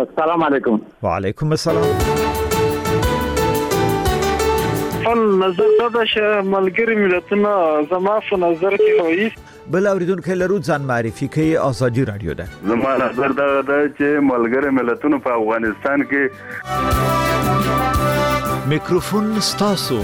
السلام علیکم. وعلیکم السلام. نظر دا چې ملګری ملتونه زما په نظر کې وایي بل اوریدونکو لرو ځان معرفي کوي. ازادي رادیو ده. زما نظر دا چې ملګری ملتونه په افغانستان کې میکروفون ستاسو.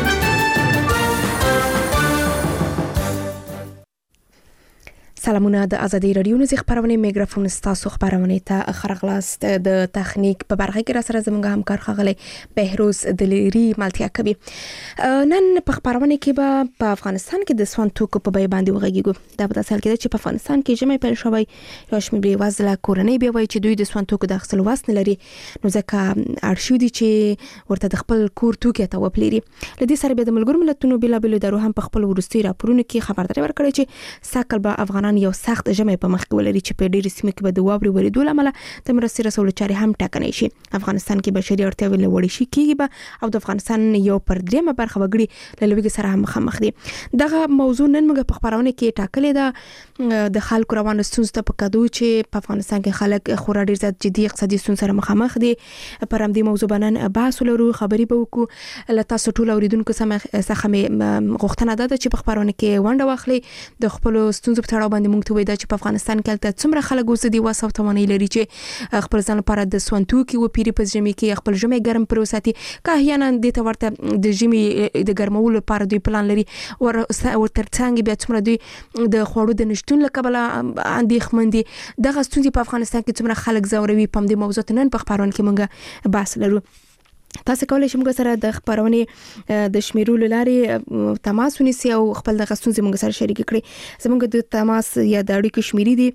سلامونه د ازادي رادیو نږدې خبرونه میکروفون ستاسو خبرونه ته خرغلاست د تخنیک په برخه کې را سره زموږ همکار خغلی بهروز دلیری ملتیا کوي. نن په خبرونه کې به په افغانستان کې د سون توکو په بیه باندې وغږیږو. دا په تاسو کې چې په افغانستان کې جمعي پیل شوی یو شمېر بېوزله کورنۍ بیا وایي چې دوی د سون توکو د اخیستلو وس نه لري، نو ځکه اړ دي چې ورته د خپل کور توکي ته وپلري. لدې سره به د ملګرو ملتونو بېلابېلو ادارو هم په خپل وروستي راپورونو کې خبرداري ورکړې چې ساکل به افغانان یو سخت جمع په مخ کې ولري چې په ډېر سیمه کې به د واوري ورېدو لامل د مرستې رسولو چارې هم ټاکنې شي. افغانستان کې بشري اړتیاوې له وړې شي کېږي به او د افغانستان یو پر دریمه برخه وګړي له لوږې سره هم مخامخ دي. دغه موضوع نن موږ په خبرونه کې ټاکلې ده. د خلکو روانه ستونزې ته په کدو چې په افغانستان کې خلک خورا ډېر زیات جدي اقتصادي ستونزې سره مخامخ دي. پر همدې موضوع باندې بحث ولرو، خبرې به وکړو. له تاسو ټول اوریدونکو څخه مې غوښتنه ده چې په خبرونه کې ونډه واخلي، د خپل ستونزو په تړاو باندې موږ ته وایي چې په افغانستان کې څومره خلک اوس دي واسه توانایي لري چې خپل ځان لپاره د سون توکي وپیري په ژمي کې خپل ژمي ګرم پر وساتي. که احیانا د ته ورته د ژمي د ګرمولو لپاره دوی پلان لري ور ترڅنګ بیا څومره دوی د خوړو د نشټون له کبله اندېښمن دي. دغه ستونزې په افغانستان کې څومره خلک ځوروي په دې موضوع نن په خبرونه کې موږ بحث لرو. تاسو کولای شئ موږ سره د خبرونه د شمیرولو لارې تماس ونیسئ او خپل د غستون زموږ سره شریک کړئ. زموږ د تماس یا د اړیکو شمیرې دي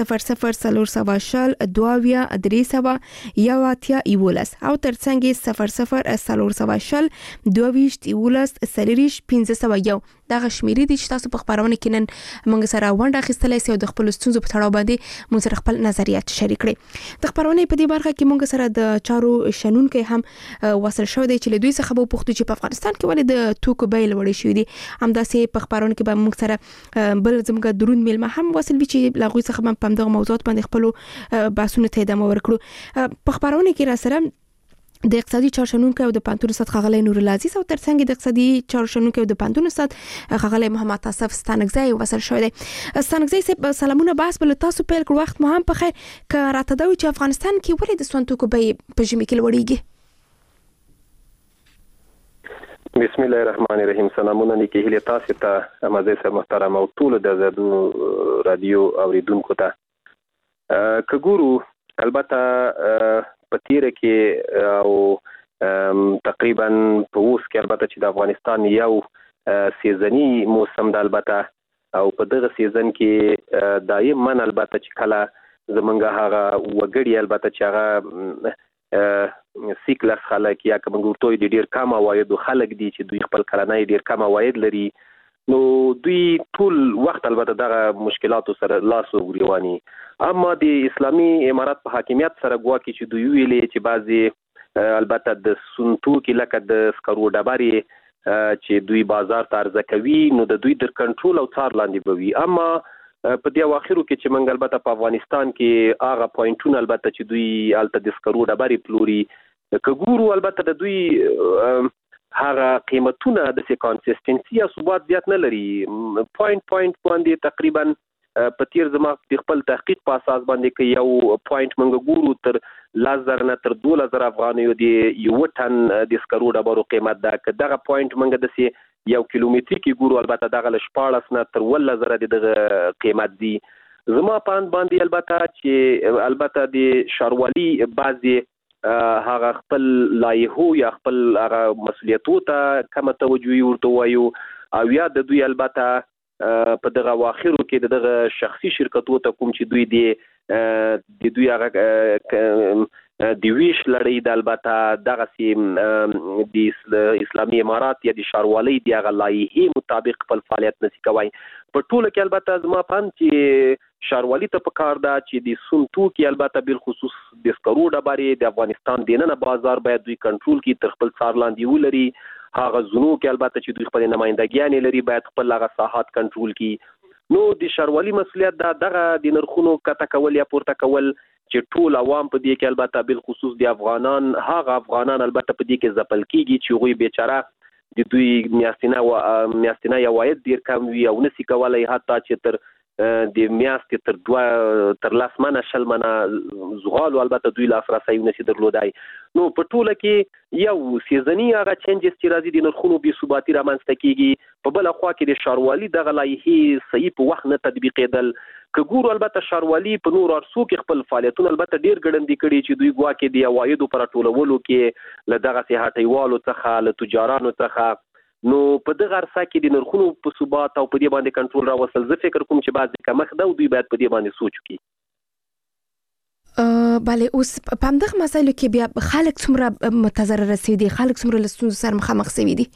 00 22 300 یواتیا ایولس او ترڅنګ 00 22 سلیریش 1501. دغه شمیرې دي چې تاسو په خبرونه کې نن موږ سره ونډه اخیستلای شئ او د خپل ستونزو په تړاو باندې موږ سره خپل نظریات شریک کړئ. د خبرونه په دې برخه کې موږ سره د چارو شنونکو هم وصل شو دی چې له دوی څخه به پوښتنه چې په افغانستان کې ولې د توکو بیل وړي شوې دي. همداسې په خبرونه کې به موږ سره بل زموږ درون میلمه هم وصل وي چې له غوي څخه په دغه موضوعات باندې خپل بحثونه ته ادامه ورکړو. په خبرونه کې را سره د اقتصادي چارشنونکو او د پانتون استاد خغلی نور العزیز او ترڅنګ د اقتصادي چارشنونکو او د پانتون استاد خغلی محمد اصف ستانګزی وصل شوی دی. ستانګزی صاحب سلامونه. بحث بل تاسو پیل کړ، وخت مو هم په خیر. که راته دا چې افغانستان کې ولې د سون توکو بیې په ژمي کې لوړیږي؟ بسم الله الرحمن الرحیم. سلامونه نیکی هیله تاسو ته مزه سره محترم او ټول د زادو رادیو اوریدونکو ته. که ګورو البته په تیر کې او تقریبا په اوس کې البته چې د افغانستان یو سیزنی موسم د البته او په دغه سیزن کې دایما البته چې کله زمونږ هغه وګړي البته چې هغه سیکلس خلک یا کوم ګورتوي د ډیر کم عواید خلک دي چې دوی خپل کلنۍ ډیر کم عواید لري، نو دوی ټول وخت البته دغه مشکلاتو سره لاس وګریواني. اما د اسلامي امارات په حاکمیت سره ګواکې چې دوی ویلې چې بعضی البته د سونتو کې لکه د سکرو ډبرې چې دوی بازار ته عرضه کوي نو د دوی در کنټرول او څار لاندې بوي. اما په دې اواخرو کې چې موږ البته په افغانستان کې هغه پوینټونه البته چې دوی الته د سکرو ډبرې پلوري که ګورو البته د دوی هغه قیمتونه د کنسیستنسي یا ثبات زیات نه لري. پوینټ باندې تقریبا په تیر زما د خپل تحقیق په اساس باندې کې یو پوینټ موږ ګورو تر 10,000 نه تر 12,000 افغانیو دی یو ټن د سکرو ډبرو قیمت ده. که دغه پوینټ موږ د یو کیلومتر کې ګورو البته دغه ل 14 نه تر 10,000 د قیمت دی. زما پاند باندې البته چې البته د شاروالي بعضي هغه خپل لایحو یا خپل هغه مسولیتو ته کم توجه ورته وایو او یا د دوی البته په دغه واخرو کې دغه شخصي شرکتو ته کوم چې دوی د دوی هغه د ویش لړۍ د البته دغه سیم د اسلامي امارات یا د شاروالۍ د هغه لایحې مطابق خپل فعالیت نشي کوي. په ټوله کې البته زما پاند چې شاروالي ته په کار ده چې د سونتو کې البته بل خصوص د سکرو ډبرې د افغانستان د نن بازار باید دوی کنټرول کړي تر خپل څار لاندې ولري. هغه زونو کې البته چې دوی خپل نمائندګیان لري باید خپل هغه ساحات کنټرول کړي. نو د شاروالي مسولیت دغه د نرخونو کته کول یا پورته کول چې ټول عوام په دې کې البته بل خصوص د افغانان البته په دې کې ځپل کیږي چې غوي بیچاره د دوی میاشتنه عواید ډیر کم وي او نسی کولای حتی چې تر د میاشتې تر لاس منه شل منه زغال البته دوی لاسرسي نسی درلودای. نو په ټوله کې یو سیزنی هغه چینجز چې راځي د نرخونو بې ثباتي رامنځته کیږي. په بل خوا کې د ښاروالي دغه لایحې صحیح په وخت نه تطبیقېدل. که ګورو البته ښاروالي په نور ارسو کې خپل فعالیتونه البته ډیر ګړندي کړي چې دوی ګواکې د عوایدو پر ټولولو کې له دغه هټیوالو څخه له تجارانو څخه نو په دغه عرصه کې د نرخونو په ثبات او په دې باندې کنټرول راوستل زه فکر کوم چې بعضې کمښت ده او دوی باید په دې باندې سوچ وکړي. بله اوس په همدغه مسایلو کې بیا خلک څومره متضرره شوي دي، خلک څومره له ستونزو سره مخامخ شوي دي؟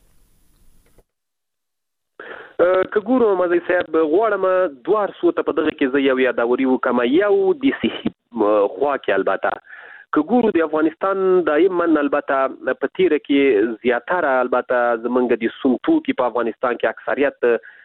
که ګورو مزی صاحب غواړم دوه ارسو ته په دغه کې زه یو یادوري وکړم. یو د صحي خوا کې البته که ګورو د افغانستان دایما البته په تیره کې زیاتره البته زمونږ د سون توکي په افغانستان کې اکثریت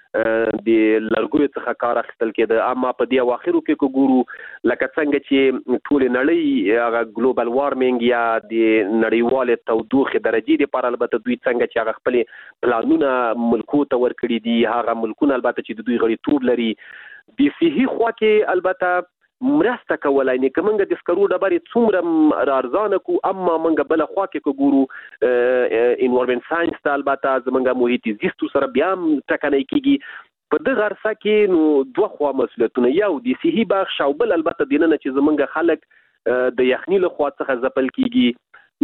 د لرګیو څخه کار اخیستل کېده. اما په دې اواخرو کې که ګورو لکه څنګه چې ټولې نړۍ هغه ګلوبل وارمنګ یا د نړیوالې تودوخې درجې دپاره البته دوی څنګه چې هغه خپلې پلانونه ملکو ته ورکړي دي، هغه ملکونه البته چې د دوی غړیتوب لري. د صحي خوا کې البته مرسته کولای نه کومه د سکرو ډبرې څومره ارزانه کو. اما منګه بل خوا کې کو ګورو انوایرنمنت ساينس ته البته زمونږ محیطي زیست سره بیا ټکنۍ کیږي. په دغه عرصه کې نو دوه خوا مسؤلیتونه، یو د صحي بخش او بل البته د نن چې زمونږ خلک د یخنی له خوا څخه ځپل کیږي.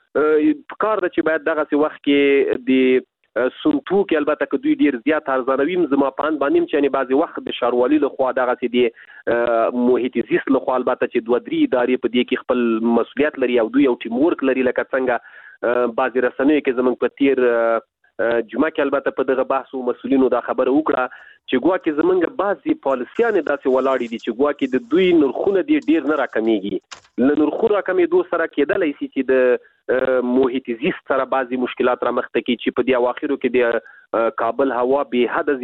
نو کار د چې باید دغه وخت کې د سنتو کې البته که دوی ډیر زیات ارزانوي زما پاند باندې چې بعضی وخت د ښاروالي له خوا دغه چې د محیط زیست له خوا البته چې دوه درې ادارې په دې کې خپل مسؤلیت لري او دوی یو ټیم ورک لري. لکه څنګه بعضی رسنیو کې زمونږ په تیر جمعه کې البته په دغه بحث او مسؤلینو دا خبره وکړه چې ګواکې زمونږ بعضی پالیسیانې داسې ولاړې دي چې ګواکې د دوی نرخونه ډیر نه راکمیږي. له نرخونو راکمېدو سره کېدلی شي چې د محیط زیست سره بعضی مشکلات رامخته کړي چې په دې اواخرو کې د کابل هوا به حد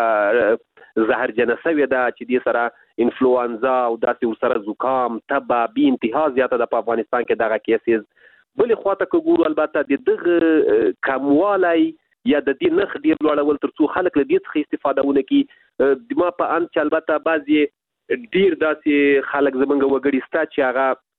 زیاته زهرجنه شوې ده چې دې سره انفلوانزا او داسې ورسره زکام تبه بې انتها زیاته ده په افغانستان کې دغه کیسز. بلې خواته که ګورو البته د دغه کموالی یا د دې نرخ ډیر لوړول تر څو خلک له دې څخه استفاده ونه کړي. دما په ان چې البته بعضې ډیر داسې خلک زمونږ وګړي ستا چې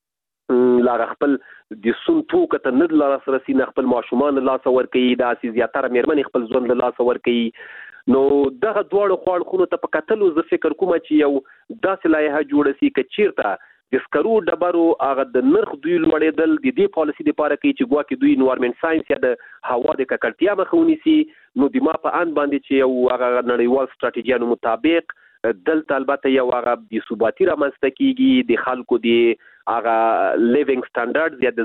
هغه لا خپل د سون توکو ته نه لاسرسي نه خپل ماشومان لاس ورکوي، داسې زیاتره مېرمنې خپل ژوند له لاسه ورکوي. نو دغه دواړو خواړخونو ته په کتلو زه فکر کوم چې یو داسې لایحه جوړه شي که چیرته د سکرو ډبرو هغه د نرخ دوی لوړېدل د دې پالیسي دپاره کوي چې ګواکې دوی انوایرنمنت ساينس یا د هوا د ککړتیا مخه ونیسي. نو د ما په ان باندې چې یو هغه نړیوال ستراتیژیانو مطابق دلته البته یو هغه بې ثباتي رامنځته کیږي، د خلکو د هغه لیوینګ سټانډرډز یا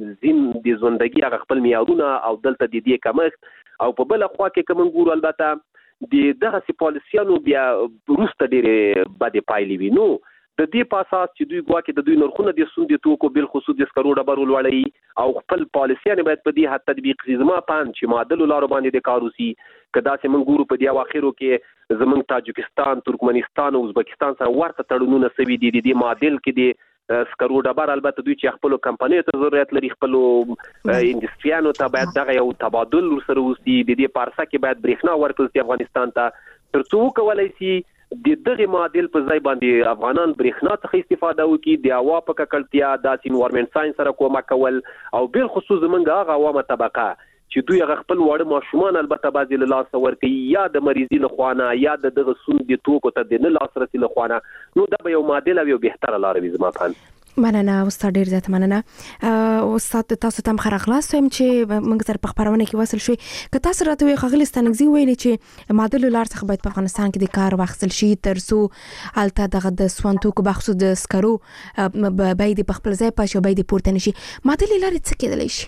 د ژوندګي هغه خپل معیارونه او دلته د دې کمښت. او په بله خوا کې که موږ ګورو البته د دغسې پالیسیانو بیا وروسته ډېرې بدې پایلې وي. نو د دې په اساس چې دوی ګواکې د دوی نرخونه د سون د توکو بالخصوص د سکرو ډبرو لوړوي او خپل پالیسیانې باید په دې حد تطبیق کړي. زما پاند چې معادلو لارو باندې د کار وشي. که داسې موږ ګورو په دې اواخرو کې زموږ تاجکستان، ترکمنستان او ازبکستان سره ورته تړونونه شوي دي. د دې معادل کې د سکرو ډبر البته دوی چې خپلو کمپنیو ته ضرورت لري، خپلو انډسټریانو ته باید دغه یو تبادل ورسره وشي. د دې په عرصه کې باید برېښنا ورکړل شي افغانستان ته تر څو وکولی شي د دغه معادل په ځای باندې افغانان برېښنا څخه استفاده وکړي، د هوا په ککړتیا داسې انوایرنمنت ساينس سره کومک کول او بالخصوص زمونږ هغه عوامه طبقه چې دوی هغه خپل واړه ماشومان البته بعضې له لاسه ورکوي یا د مریضي له خوا نه یا د دغه سون د توکو ته د نه لاسرسي له خوا نه. نو دا به یو معادل او یو بهتره لاره وي زما په مننه استاد، ډیر زیات مننه. استاد تاسو ته خیر خلاص وایم چې موږ سره په خبرونه کې وصل شوي. که تاسو راته وي ښاغلي ستانکزي ویلي چې معادل لار څخه باید په افغانستان کې د کار واخیستل شي تر څو هلته دغه د سون توکو بخصوص د سکرو باید په خپل ځای پاشي او باید پورته نشي. معادل لارې څه کېدلی شي؟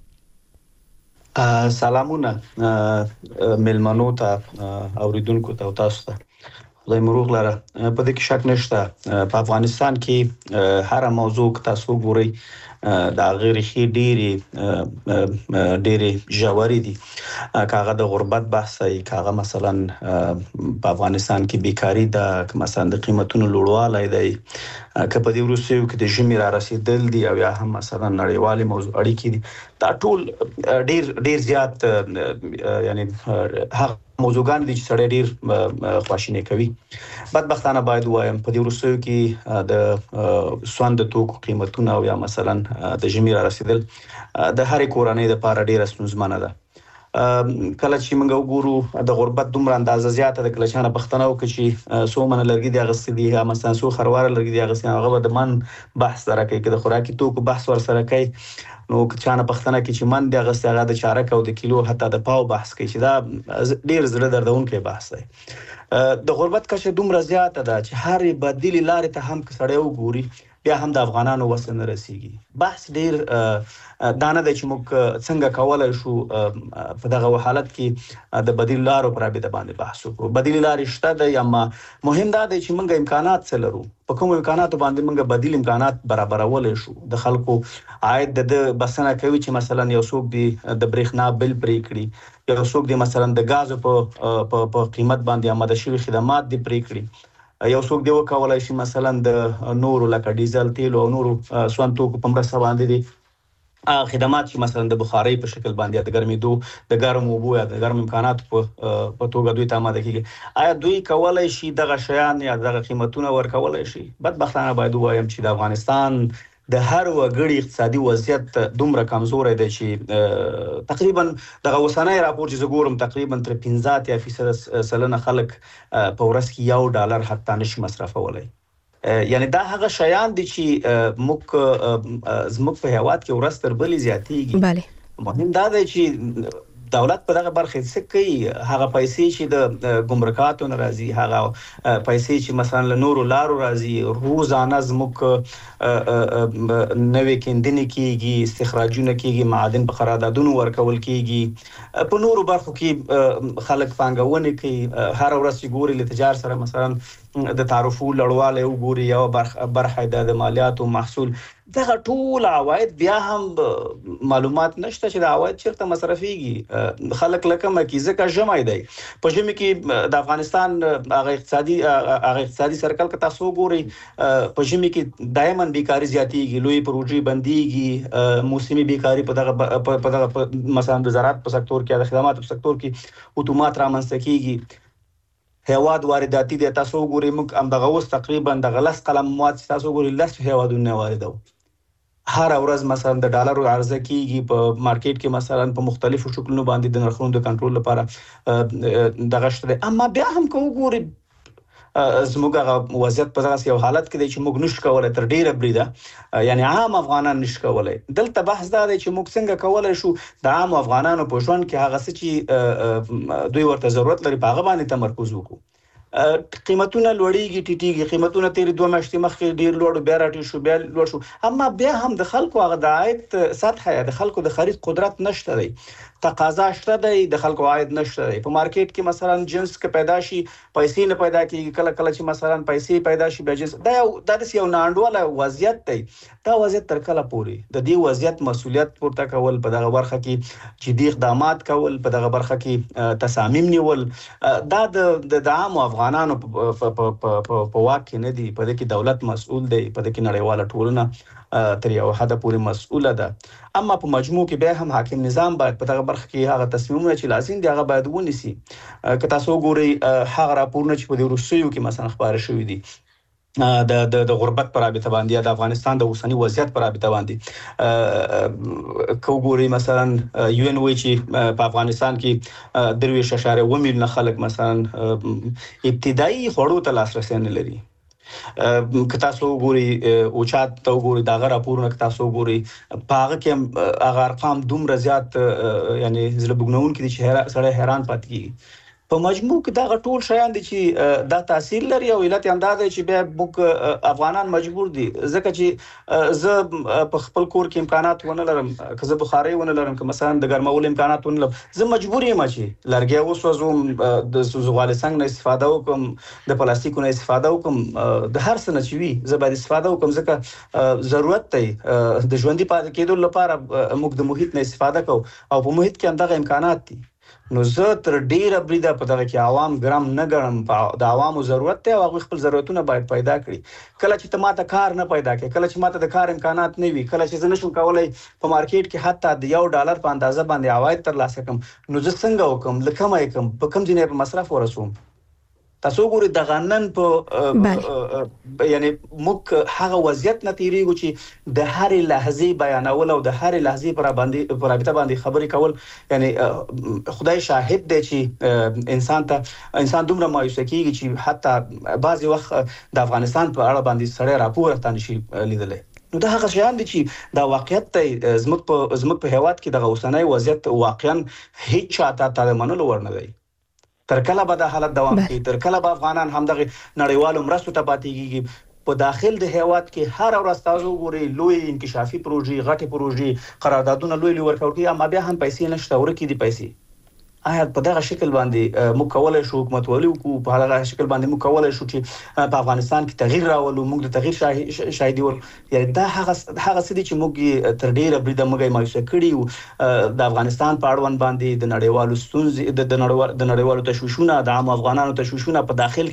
سلامونه ملمنو ته اوریدونکو ته او تاسو ته خدای مروغ لره. په دې کې شک نشته په افغانستان کې هر موضوع که تاسو ګورئ د غیر خي ډېری ژورې دي. کاغه د غربت بحث ای کاغه مثلا په افغانستان کې بیکاری ده، مثلا د قیمتونو لوړوالی دی، که په دې وروستیو کې د ژمي را رسیدل دي او یا هم مثلا نړیوالې موضوع اړیکې دي، دا ټول ډیر زیات یعنی هغه موضوعګان دي چې سړی ډیر خواشینی کوي. بدبختانه باید وایم په دې وروستیو کې د سون د توکو قیمتونه او یا مثلا د ژمي را رسیدل د هرې کورنۍ لپاره ډیره ستونزمنه ده. کله چې موږ وګورو د غربت دومره اندازه زیاته ده، کله چې نه پښتنه وکړي چې څو منه لرګي دي اغستې دي یا مثلا څو خرواره لرګي دي اغستې، هغه به د من بحث سره کوي، که د خوراکي توکو بحث ورسره کوي نو که چا نه پښتنه کوي چې من دي اغستې، هغه د چارک او د کیلو حتی د پاو بحث کوي چې دا ډیر زړه دردونکی بحث دی. د غربت کچه دومره زیاته ده چې هرې بدیلې لارې ته هم که سړی وګوري بیا هم د افغانانو وس نه رسیږي. بحث ډیر دا نه دی چې موږ څنګه کولی شو په دغه حالت کې د بدیل لارو پر رابطه باندې بحث وکړو. بدیل لارې شته دی، اما مهم دا دی چې موږ امکانات څه لرو، په کوم امکاناتو باندې موږ بدیل امکانات برابرولی شو. د خلکو عاید د بسنه کوي چې مثلا یو څوک دی د برېښنا بل پرې کړي، یو څوک دی مثلا د غازو په قیمت باندې آماده شوي خدمات دی پرې کړي، یو څوک دی وکولای شي مثلا د نورو لکه ډیزل، تیل او نورو سون توکو په مرسته باندې دي خدمات چې مثلا د بخارۍ په شکل باندې د ګرمېدو د ګرم اوبو یا د ګرم امکاناتو په توګه دوی ته آماده کیږي. آیا دوی کولای شي دغه شیان یا دغه قیمتونه ورکولای شي؟ بدبختانه باید ووایم چې د افغانستان د هر وګړي اقتصادي وضعیت دومره کمزوری دی چې تقریبا دغه اوسنی راپور چې زه ګورم تقریبا تر 15% خلک په ورځ کې $1 حتی نشي مصرفولی. یعنی دا هغه شیان دي چې زموږ په هیواد کې ورځ تر بلې زیاتېږي. بله مهم دا دی چې دولت په دغه برخه څه کوي. هغه پیسې چې د ګمرکاتو نه راځي، هغه پیسې چې مثلا له نورو لارو راځي، روزانه زموږ نوې کیندنې کیږي، استخراجونه کیږي، معادن په قراردادونو ورکول کیږي، په نورو برخو کې خلک پانګونې کوي. هر ورځ چې ګوري له تجار سره مثلا د تعرفو لړواله وګوري، یو برخه د مالیاتو محصول، دغه ټول عواید بیا هم معلومات نشته چې د عواید چیرته مصرفيږي. خلک لکه مکی ځکه ژمی دی، په ژمی کې د افغانستان هغه اقتصادي سرکل که تاسو ګورئ په ژمی کې دایما بیکاری زیاتېږي، لوی پروژې بندېږي، موسمي بیکاری په دغه مثلا د زراعت په سکتور کې، د خدماتو په سکتور کې اتومات رامنځته کیږي. هیواد وارداتي دی، تاسو ګورئ موږ هم دغه اوس تقریبا د غلس قلم مواد تاسو ګورئ 10 هیوادونه واردو. هر ورځ مثلا د ډالرو عرضه کیږي په مارکیټ کې، مثلا په مختلفو شکلونو باندې د نرخونو د کنټرول لپاره دغه شته. اما بیا هم کو ګورئ زموږ وضعیت په دغه یو حالت کې دی چې موږ نشو کولای تر ډیره بریده، یعنی عام افغانان نشو کولای. دلته بحث دا دی چې موږ څنګه کولای شو د عام افغانانو په ژوند کې هغه څه چې دوی ورته ضرورت لري په هغه باندې تمرکز وکړو. قیمتونه لوړیږي، ټیټیږي، قیمتونه تیرې 2 میاشتې مخکې ډیر لوړ، بیا راټیټ شو، بیا لوړ شو، اما بیا هم د خلکو هغه د عاید سطح یا د خلکو د خرید قدرت نشته دی، تقاضا شته دی، د خلکو عاید نشته دی. په مارکیټ کې مثلا جنس که پیدا شي پیسې نه پیدا کیږي، کله چې مثلا پیسې پیدا شي بیا جنس، دا د یو ناانډوله وضعیت دی. دا وضعیت تر کله پورې د دې وضعیت مسؤلیت پورته کول، په دغه برخه کې جدي اقدامات کول، په دغه برخه کې تصامیم نیول، دا د عام افغانانو په واک کې نه دي. په دې کې دولت مسؤل دی، په دې کې نړیواله ټولنه تر یو حده پورې مسؤله ده. اما په مجموع کې بیا هم حاکم نظام باید په دغه برخه کې هغه تصمیمونه چې لازم دي هغه باید ونیسي. که تاسو وګورئ هغه راپورونه چې په دې وروستیو کې مثلا خبره شوي دي د غربت پر رابطه باندې یا د افغانستان د اوسنی وضعیت پر رابطه باندې، کو ګوري مثلا UN وایي چې په افغانستان کې 23.1 میلیون خلک مثلا ابتدایي خوړو ته لاسرسی نه لري. که تاسو وګورئ اوچات ته وګورئ دغه راپورونه، که تاسو وګورئ په هغه کې هغه ارقام دومره زیات یعنی زړه بوږنونکي دي چې سړی حیران پاتې کېږي. په مجموع کې دا ټول شیان دي چې دا تاثیر لري او علت یې همدا دی چې بیا موږ افغانان مجبور دي، ځکه چې زه په خپل کور کې امکانات ونه لرم، که زه بخارۍ ونه لرم، که مثلا د ګرمولو امکانات ونه لرم، زه مجبور یم چې لرګی وسوځوم، د زغالي څنګ نه استفاده وکړم، د پلاستیکو نه استفاده وکړم، د هر څه نه چې وي زه باید استفاده وکړم، ځکه ضرورت دی د ژوندي پاتې کېدو لپاره موږ د محیط نه استفاده کوو او په محیط کې همدغه امکانات دي. نو زه تر ډیره بریده په دغه کې عوام ګرام نه ګرم د عوامو ضرورت ته او خپل ضرورتونه باید پیدا کړي کله چې ته ماته کار نه پیدا کړي کله چې ماته د کار امکانات نه وي کله چې زه نشم کولای په مارکیټ کې حتی د $1 په اندازه باندې عواید ترلاسه کړم نو زه څنګه وکم لکه ما کوم په کوم ځای په مصرف ورسوم تاسو ګورئ د غنن په یعنی موږ هغه وضعیت نه تیریږو چې د هرې لحظې بیانول او د هرې لحظې پر رابطه باندې خبرې کول یعنی خدای شاهد دی چې انسان دومره مایوسه کیږي چې حتی بعضی وخت د افغانستان په اړه باندې سړی راپور ورته نشي لیدلی نو دا هغه شیان دي چې دا واقعیت ته زموږ په هیواد کې د اوسنۍ وضعیت واقعا هیڅ چاته ته منلو ورنه دی تر کله به د حالت دوام کوي تر کله به افغانان همدغه نړیوالو مرستو ته پاتې کیږي په داخل د هیواد کې هر ورځ تاسو ګورئ لوی انکشافي پروژې غټي پروژې قراردادونه لوی ورکوي اما بیا هم پیسې نشته ورکې دي پیسې آیا په دغه شکل باندې موږ کولای شو حکومت ولې وکړو په هغه شکل باندې موږ کولای شو چې په افغانستان کې تغییر راولو موږ د تغییر شاهدي ور یعنی دا هغه څه دي چې موږ تر ډیره بریده موږ مایوسه کړي د افغانستان په اړوند باندې د نړیوالو ستونزې د نړیوالو تشویشونه د عام افغانانو تشویشونه په داخل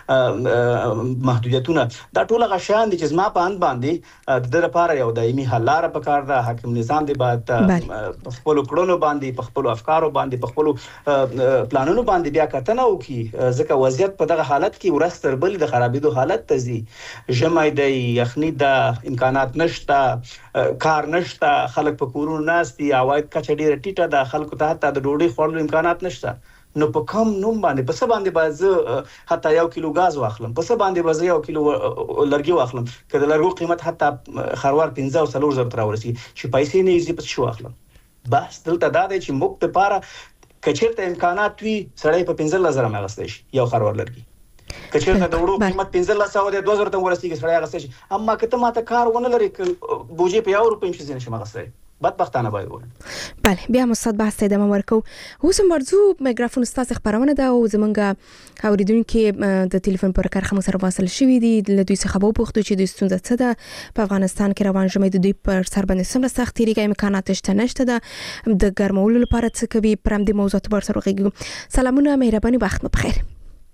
کې محدودیتونه دا ټول غشان دي چې زما په اند باندې د لپاره یو دایمي حل لاره پکار ده حاکم نظام دی باید په خپل کړنو باندې په خپل افکارو باندې په خپل پلانونو باندې بیا کتنه وکړي ځکه وضعیت په دغه حالت کې ورستر بل د خرابېدو حالت ته ځي ژمی دی یخني د امکانات نشته کار نشته خلک په کورونو ناست دي عواید کچه ډیره ټیټه ده خلکو ته حتی د ډوډۍ خوړلو امکانات نشته نو په کم نوم باندې په څه باندې باز حتی 1 کیلو غاز واخلم په څه باندې باز 1 کیلو لرګي واخلم کله لرګو قیمت حتی خروار 15 او 30 تر ورسي چې پیسې نه یې په شو واخلم بس دلته دا دی چې موږ ته لپاره کچېرته امکانات وي سړی په 15000 مغستې شي یو خروار لرګي کچېرته د وړو قیمت 1500 او د 2000 ته ورسیږي سړی غستې شي اما کته ماته کار ونه لري بوجي په یو روپیم شي نشي مغستې بدبختانه باید وره بله بیا مستاد بحث ادامه ورکو اوس مرزو میکروفون ستاسو خبرونه ده او زمونږ اوریدونکو د ټلیفون پر کارخه مو سره واصل شوی دي له دوی څخه به پوښتنه چې د ستونزه څه ده په افغانستان کې روان ژمی د دوی پر سر باندې څومره سخت تیریږي امکانات شته نشته ده د ګرمولو لپاره څه کوي پرم د موضوعات پر سر غږیږو سلامونه مهرباني وخت مو بخیر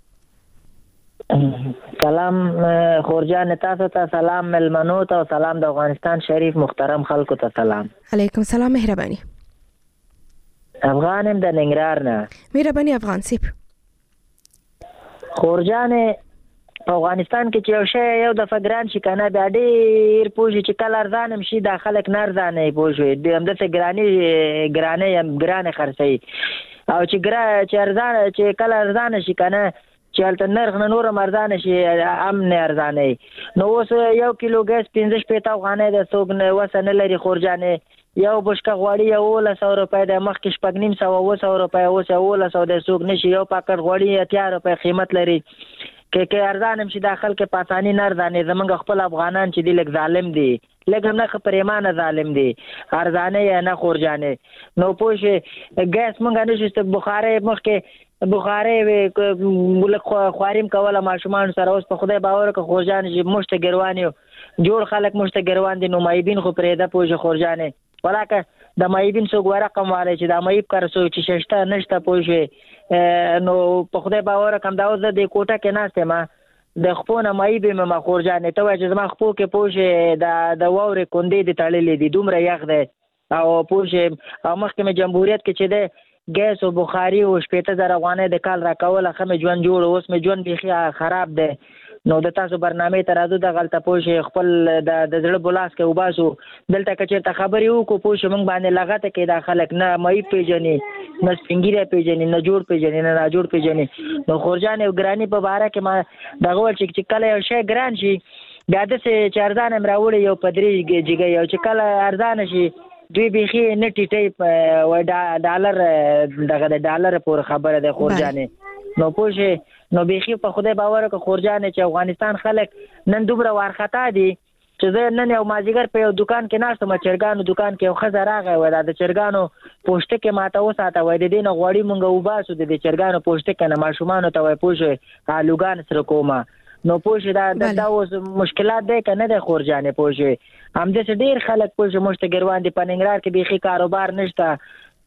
سلام خورجان تاسو ته سلام ملمنو ته سلام د افغانستان شریف محترم خلکو ته سلام علیکم سلام مهرباني افغانم د ننګرهار نه مهرباني افغان سیب خورجان په افغانستان کې چې یو شی یو د فګران شي کنه بیا ډیر پوجي چې کله ارزانم شي د خلک نه ارزانه پوجي د همدغه ګرانه خرڅي او چې ارزانه چې کله ارزانه شي کنه چې هلته نرخ نه نور مرزانه شي امن ارزانه نو اوس 1 کیلو ګاز 15 افغانۍ د څوک نه وسنه لري خورجانې یو بشکه غوړی 100 روپۍ د مخ کې شپږ نیم 100 روپۍ اوس 100 د څوک نشي یو پاکټ غوړی 80 روپۍ قیمت لري کې ارزانم شي داخل کې پاسانی نه ارزانه زمونږ خپل افغانان چې دی لک ظالم دي لکه نه پریمانه ظالم دي ارزانه یا نه خورجانې نو پوه ګاز مونږ نشو بخاری مخ کې بخاری ملک خواریم کوله ماشومان سره اوس په خدای باور که خورجان چې مشت ګروانیو جوړ خلک مشت ګروان دي نو مایبین خو پرېده پوجا خورجانې ولاکه د مایبین څو رقم والے چې د مایب کار سو چې ششته نشته پوجا نو په خدای باور کم دا اوس د کوټه کې ناشته ما د خپونه مایب ما خورجانې ته چې ما خپو کې پوجا د ووري کندې د تړلې دي دومره یخ ده او پوجا او مخکې جمهوریت کې چې ده ګیس او بخاری او 15000 افغانۍ د کال راکوله خمه ژوند جوړ اوس مې ژوند بيخي خراب ده نو د تاسو برنامه ترازو د غلطه پوښ خپل د زړه بولاس کې وباسو دلته کچې ته خبرې وکړو پوښ موږ باندې لغته کې د خلک نه مې پیژنې نه سپینګیره پیژنې نه جوړ پیژنې نه جوړ پیژنې نو خورجان او ګرانی په باره کې ما دغه ول چې کله یو شی ګران شي بیا د څه چارزان امراوړي یو پدری جګي یو چې کله ارزان شي دوی بيخي نه ټیټي و ډالر دغه د ډالر پور خبره ده خورجانې نو پوه نو بيخي په خدای باور که خورجانې چې افغانستان خلک نن دومره وارخطا دي چې زه نن یو مازیګر په یو دکان کې ناستم چرګانو دکان کې یو خزه راغی و د چرګانو پوسټه کې ماته وساته وای د دې نه غوړی مونږ وباسو د چرګانو پوسټه کې نه ماشومان ته وای پوښه لوګان سره کومه نو پوښه دا اوس مشکلات ده کنه د خورجانې پوښه هم د ډیر خلک پوښه مشتګروان دي په ننګرهار کې بيخي کاروبار نشته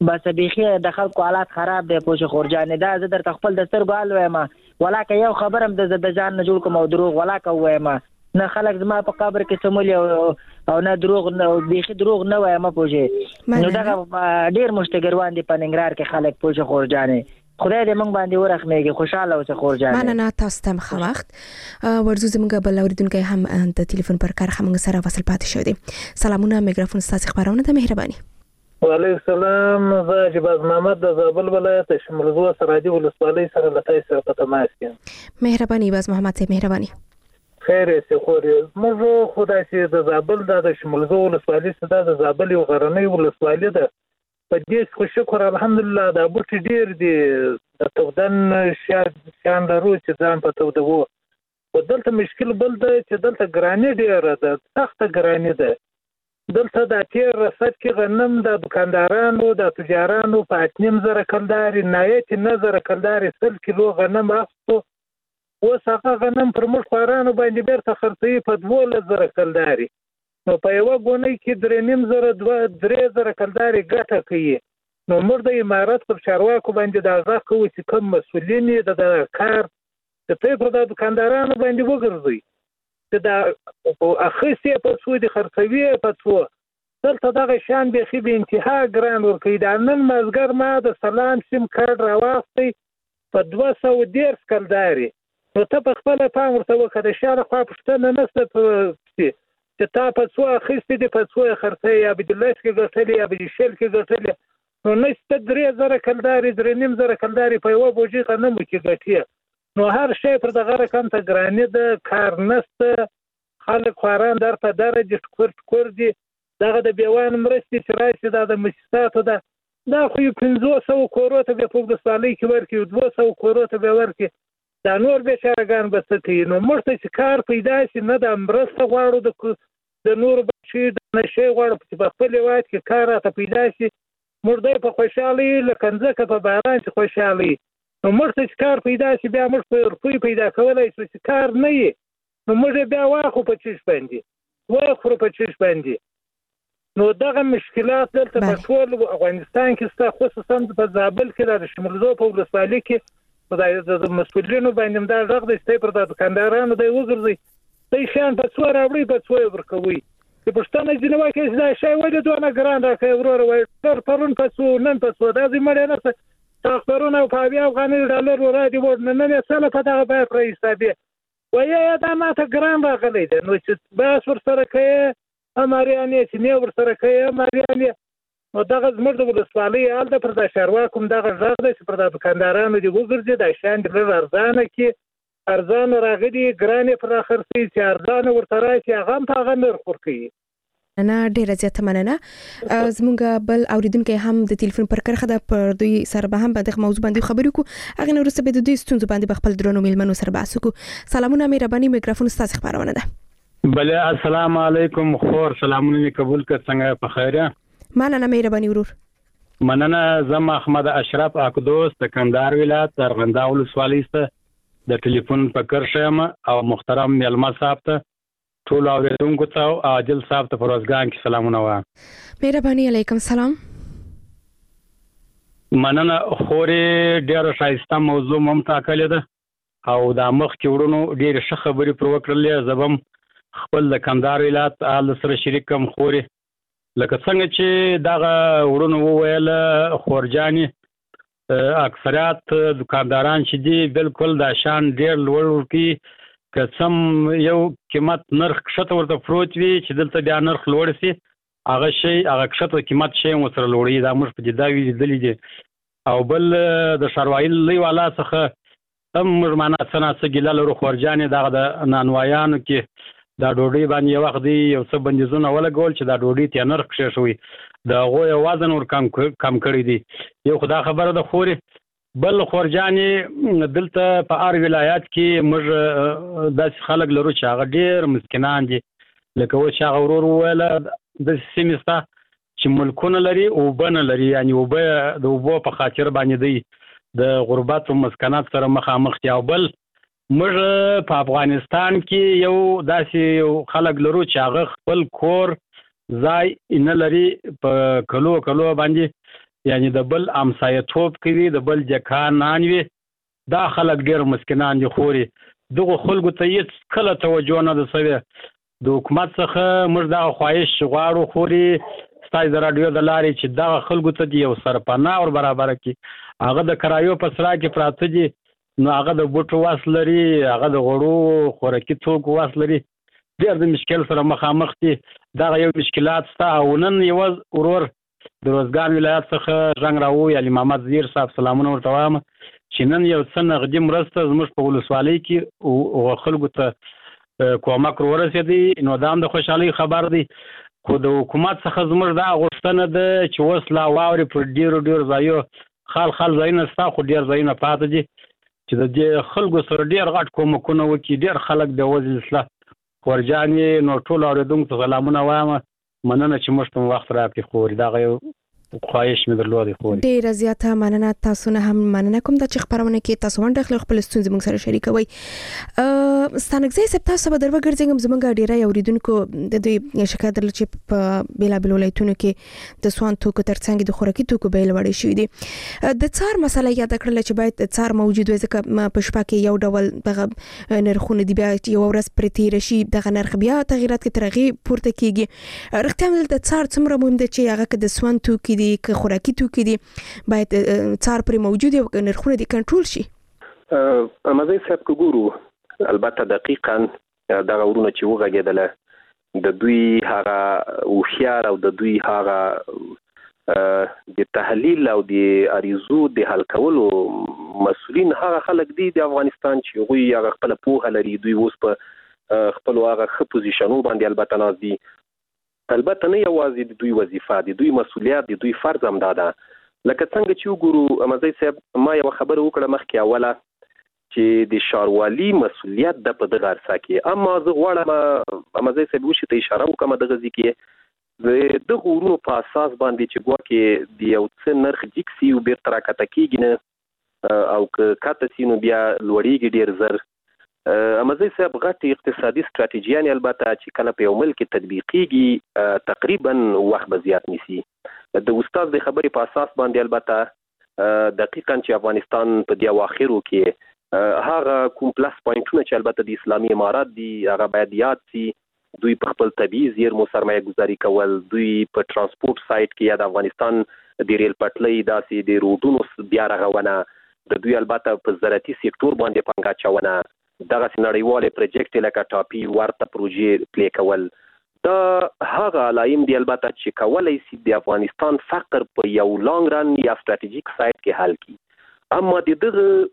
بس بيخي د خلکو حالات خراب دی پوه شو خورجان دا زه درته خپل د سترګو حال وایم ولاکه یو خبر هم د ځان نه جوړ کوم او دروغ ولاکه وایم نه خلک زما په قبر کې سمولي او نه دروغ نه بيخي دروغ نه وایم پوه شو نو دا ډیر مشتګروان دي په ننګرهار کې خلک پوه شو خورجان خدای دې موږ باندې ورخمېږي خوشاله اوسه خورجان مننه تاسو ته مخ وخت ورزو زموږ بل اوریدونکو هم د ټلیفون پر کار هم سره وصل پاتې شو دي سلامونه میکروفون ستاسو خبرونه ته مهرباني وعلیکم السلام زه جباز محمد د زابل ولایت شملزو سرادي ولسوالۍ سره لته سره په تماس یم مهرباني باز محمد ته مهرباني خیر سي خوري موږ خدای سي د زابل د شملزو ولسوالۍ سره د زابل یو غرنۍ ولسوالۍ ده په دې خو شکر الحمدلله دا بوټي ډیر دي د تودن شان لرو چې ځان په تودو ودلته مشکل بل ده چې دلته ګرانی ډیره ده سخت ګرانی ده دلته د تیر رصد کې غنم د دکاندارانو د تجارانو په 8.5 کلداري نایت نظر کلداري 100 کیلو غنم اخستو وساقه غنم پر مخ خورانو باندې بیرته خرڅي په 12 کلداري نو په یو غونې کې 3.5 کلداري ګټه کوي نو موږ د امارات پر چارواکو باندې دا ځکه کوي چې کوم مسولین د کار ته په دکاندارانو باندې وګرځي دا اخیسته په څو د خرڅوي په څو دلته دغه شان به به انتها ګران ورکې دا نن مازګر ما د سلام سیم کارت راوستي په 210 کلداري نو ته په خپل پام ورته وکړه شاله خو پښتنه نسته چې تا په څو اخیسته د په څو خرڅي یا به د لاس کې ګټلې یا به د شل کې ګټلې نو نشته 3.5 کلداري 3.5 کلداري په یو بوجي غنم کې ګټي نو هر شی پر دغه رقم ته ګرانی د کار نسته خلک خواران در په درجه ټکور دي دغه د بیوان مرستې چې راشي د مؤسساتو دا خو 500 کورو ته به په دستالۍ کې ورکي 200 کورو ته به ورکي دا نور به شارګان بسته نو مرته چې کار پیدا شي نه د مرسته غواړو د نور بچي د نشي غواړو په خپل وخت کې کار ته پیدا شي مرده په خوشحالي لکنځه په باران چې خوشحالي نو مرته چې کار پیدا شي بیا موږ په روپۍ پیدا کولای شو چې کار نه وي نو موږ بیا واخو په چیش باندې نو دغه مشکلات دلته په ټول افغانستان کې ست خصوصا په زابل کې د شملزو په ولسوالۍ کې خدای د مسؤلینو باندې دا ځغ د استې پر د دکاندارانو د وګرځي د شان په څو راوړي په څو ورکوي چې پښتنه جنوا کې دا شی ولې دوه ګران راکې ورور وای تر پرون په څو نن په څو دا زمړ نه تاخرونه په بیا افغاني ډالر ورادي ورنه نه سره په دغه بای پر حسابي وای دا ماته ګران راغلی دی نو چې باس ور سره کې امریانه چې نه ور سره کې امریانه نو دغه زموږ د ولسوالۍ حال د پر د شاروا کوم دغه ځغ دی چې پر د دکاندارانو دی وګرځي د شان د ارزانه کې ارزان راغلي ګران پر اخرسي چې ارزان ورته راځي هغه په هغه نرخ ورکي نه ډیره زیاته مننه زموږ بل اوریدونکو هم د ټلیفون پر کرخه د پر دوی سره به هم په موضوع باندې خبرې کو هغه نور څه به د دوی ستونزې باندې خپل درنو میلمنو سره بحث کو سلامونه مهرباني میکروفون ستاسو خبرونه ده بله السلام علیکم خور سلامونه قبول کړ څنګه په خیره مننه مهرباني ورور مننه زما احمد اشرف اقدوس د کندهار ولایت ارغنده ولسوالۍ څخه د ټلیفون په کرشم او محترم میلمه صاحب ته ټول اوریدونکو ته عادل صاحب ته پروزګان کې سلامونه وایم مهرباني علیکم سلام مننه خوري ډیره شایسته موضوع ممتا کړل ده او د مخ کې ورونو ډیره ښه خبرې پر وکړلې زبم خپل د کندهار ولایت آل سره شریک کوم خوري لکه څنګه چې دغه ورونو وویل خورجاني اکثریت دکانداران چې دي بالکل د شان ډیر لوړ کی قسم یو قیمت نرخ کښته ورته پروت وي چې دلته بیا نرخ لوړ شي هغه شی هغه کښته قیمت شی وسره لوړي دا موږ په جدا وی دلی دي او بل د شروایل لوی والا څخه هم مرمانه څنګه ګیلل ورو خورجاني دغه د نانوایانو کې دا ډوډۍ باندې یو وخت دی یو څه بندیزونه ولګول چې دا ډوډۍ ته نرخ کښې شوی د هغوی وزن ور کم کړی دی یو خدا خبره ده خوري بل خورجاني دلته په هر ولایت کې موږ داسې خلک لرو چې هغه ډېر مسکینان دي لکه اوس چې هغه ورور وویله داسې سیمې شته چې ملکونه لري اوبه نه لري یعنې اوبه د اوبو په خاطر باندې دی د غربت او مسکنات سره مخامخ دي او بل موږ په افغانستان کې یو داسې یو خلک لرو چې هغه خپل کور ځای نه لري په کلو باندې یعنی د بل امسایتوب کوي، د بل جکانان وي. دا خلک ډېر مسکینان دي خوري. دغه خلکو ته هېڅ کله توجه نه ده سوې. د حکومت څخه موږ دغه خواهش غواړو خوري ستاسو د راډیو د لارې چې دغه خلکو ته د یو سرپناه ور برابره کړي. هغه د کرایو په سرا کې پراته دي، نو هغه د بوټو واس لري، هغه د غوړو خوراکي توکو واس لري، ډېر د مشکل سره مخامخ دي. دغه یو مشکلات شته. او نن یو ورور د روزګان ولایت څخه زنګ راووی، علي محمد زیر صاحب، سلامونه ورته وایم چې نن یو څه نغدي مرسته زموږ په ولسوالۍ کې خلکو ته کومک ورسېدی، نو دا هم د خوشحالۍ خبر دی. خو د حکومت څخه زموږ دا غوښتنه ده چې اوس لا واورې پر ډېرو ځایو خال ځایونه شته، خو ډېر ځایونه پاتې دي چې د دې خلکو سره ډېر غټ کومکونه وکړي. ډېر خلک د وزل اصلاح خورجانې، نو ټول اورېدونکو ته سلامونه وایم. مننه چې موږ ته وخت راکړي خوري. دغه یو خواهش مې درلودی خوري. ډېره زیاته مننه. تاسو نه هم مننه کوم د چې خبرونه کې تاسو ونډه اخلئ، خپل ستونزې موږ سره شریکوي. ستانکزی صاحب، تاسو به در وګرځم زمونږ ډیری اوریدونکو د دوی شکایت درلود چې په بیلابل ولایتونو کې د سوان توکو ترڅنګ د خوراکي توکو بیل وړي شوي دي. د څار مسله یاد کړل چې باید څار موجود وي، ځکه په شپه کې یو ډول دغه نرخونه دي، بیا یو ورځ پرې تېره شي دغه نرخ بیا تغیرات کې تر هغې پورته کېږي. رښتیا هم دلته څار څومره مهم دی چې هغه که د سوان توکي دي که خوراکي توکي دي باید څار پرې موجود وي او نرخونه دې کنټرول شي. امازی صاحب که ګورو، البته دقیقاً دغه ورونه چې وغږېدله د دوی هغه هوښیار او د دوی هغه د تحلیل او د عریضو د حل کولو مسؤلین هغه خلک دي د افغانستان چې هغوی هغه خپله پوهه لري. دوی اوس په خپلو هغه ښه پوزیشنو باندې البته ناست دي. البته نه یوازې د دوی وظیفه، د دوی مسؤلیت، د دوی فرض هم دا ده. لکه څنګه چې وګورو امازی صاحب، ما یوه خبره وکړه مخکې اوله چې د ښاروالي مسؤلیت ده په دغه عرصه کې. اما زه غواړم امازی صاحب وشي ته اشاره وکړم دغه ځای کې د دغو ورونو په اساس باندې چې ګواکې د یو څه نرخ جګ سي او بیرته راکته کېږي نه، او که کته سي نو بیا لوړېږي ډېر زر. امازی صاحب غټ اقتصادي ستراتیژیانې البته چې کله په یو ملک کې تطبیقېږي تقریبا وخت به زیات نیسي. د استاد د خبرې په اساس باندې البته دقیقاً چې افغانستان په دې اواخرو کې هغه کوم پلس پوینټونه چې البته د اسلامي امارات دي هغه باید یاد سي. دوی په خپل طبیعي زیرمو سرمایه ګذاري کول، دوی په ترانسپورت سایت کې یا د افغانستان د ریل پټلۍ داسې د روډونو بیا رغونه، د دوی البته په زراعتي سکتور باندې پانګه اچونه، دغسې نړیوالې پروجیکټ لکه ټاپي ورته پروژې پلی کول، دا هغه علایم دی البته چې کولی سي د افغانستان فقر په یو لانګ رن یا ستراتیژیک سایت کې حل کړي. اما د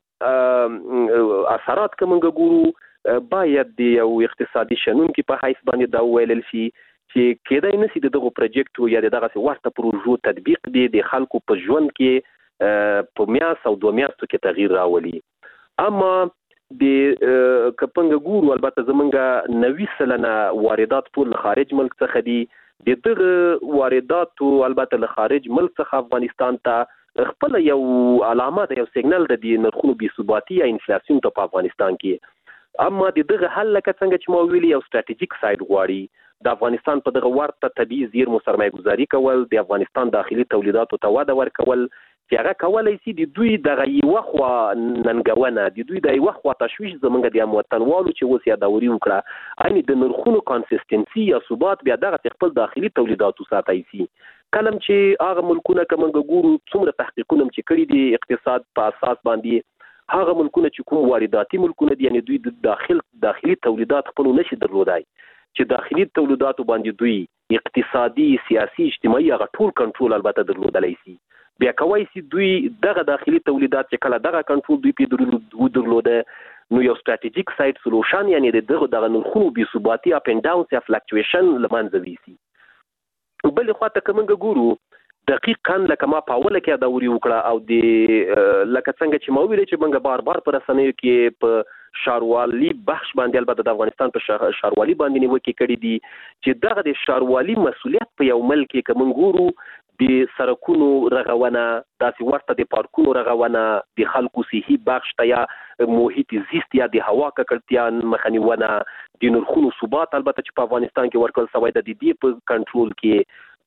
دغه اثرات که موږ ګورو باید د یو اقتصادي شنونکي په حیث باندې دا وویلل شي چې کېدای نشي د دغو پروجیکټو یا د دغسې ورته پروژو تطبیق دی د خلکو په ژوند کې په میاشت او 2 میاشتو کې تغییر راولي. اما د کپنګ ګورو البته زمونږ 90% واردات ټول خارج ملک څخه دي. د دغه وارداتو البته له خارج ملک څخه افغانستان ته خپل یو علامه ده، یو سیګنل ده د نرخونو بې ثباتي یا انفلاسیون ته په افغانستان کې. اما د دغه حل لکه څنګه چې ما ویلي یو ستراتیژیک سایډ غواړي. د افغانستان په دغه ورته طبیعي زیرمو سرمایه ګذاري کول، د افغانستان داخلي تولیداتو ته وده ورکول چې هغه کولی سي د دوی دغه یوه خوا ننګونه، د دوی د یوه خوا تشویش زموږ د هموطنوالو چې اوس یادوري وکړه، یعنې د نرخونو کانسیسټنسي یا ثبات بیا دغسې خپل داخلي تولیداتو ساتی سي. کله چې هغه ملکونه که موږ ګورو څومره تحقیقونه چې کړي دي اقتصاد په اساس باندې، هغه ملکونه چې کوم وارداتي ملکونه دي یعنې دوی د داخلي تولیدات خپلو نشي درلودای، چې داخلي تولیداتو باندې دوی اقتصادي، سیاسي، اجتماعي هغه ټول کنټرول البته درلودلی سي. بیا کولی سي دوی دغه داخلي تولیدات چې کله دغه کنټرول دوی پې ودرلوده نو یو ستراتیژیک سایډ سلوشن یعنې دغه نرخونو بې ثباتي اپ اینډ ډاونس یا فلکچویشن له منځه ویسي. بلې خواته که موږ ګورو دقیقاً لکه ما په اوله کې یادوري وکړه او د لکه څنګه چې ما ویلې چې موږ بار په رسنیو کې په ښاروالي بخش باندې البته د افغانستان په ښاروالي باندې نیوکې کړي دي چې دغه د ښاروالي مسؤلیت په یو ملک کې که موږ ګورو د سرکونو رغونه، داسې ورته د پارکونو رغونه، د خلکو صحي بخش ته یا محیط زیست یا د هوا ککړتیا مخنیونه، د نرخونو ثبات البته چې په افغانستان کې ورکړل شوی د دې په کنټرول کې،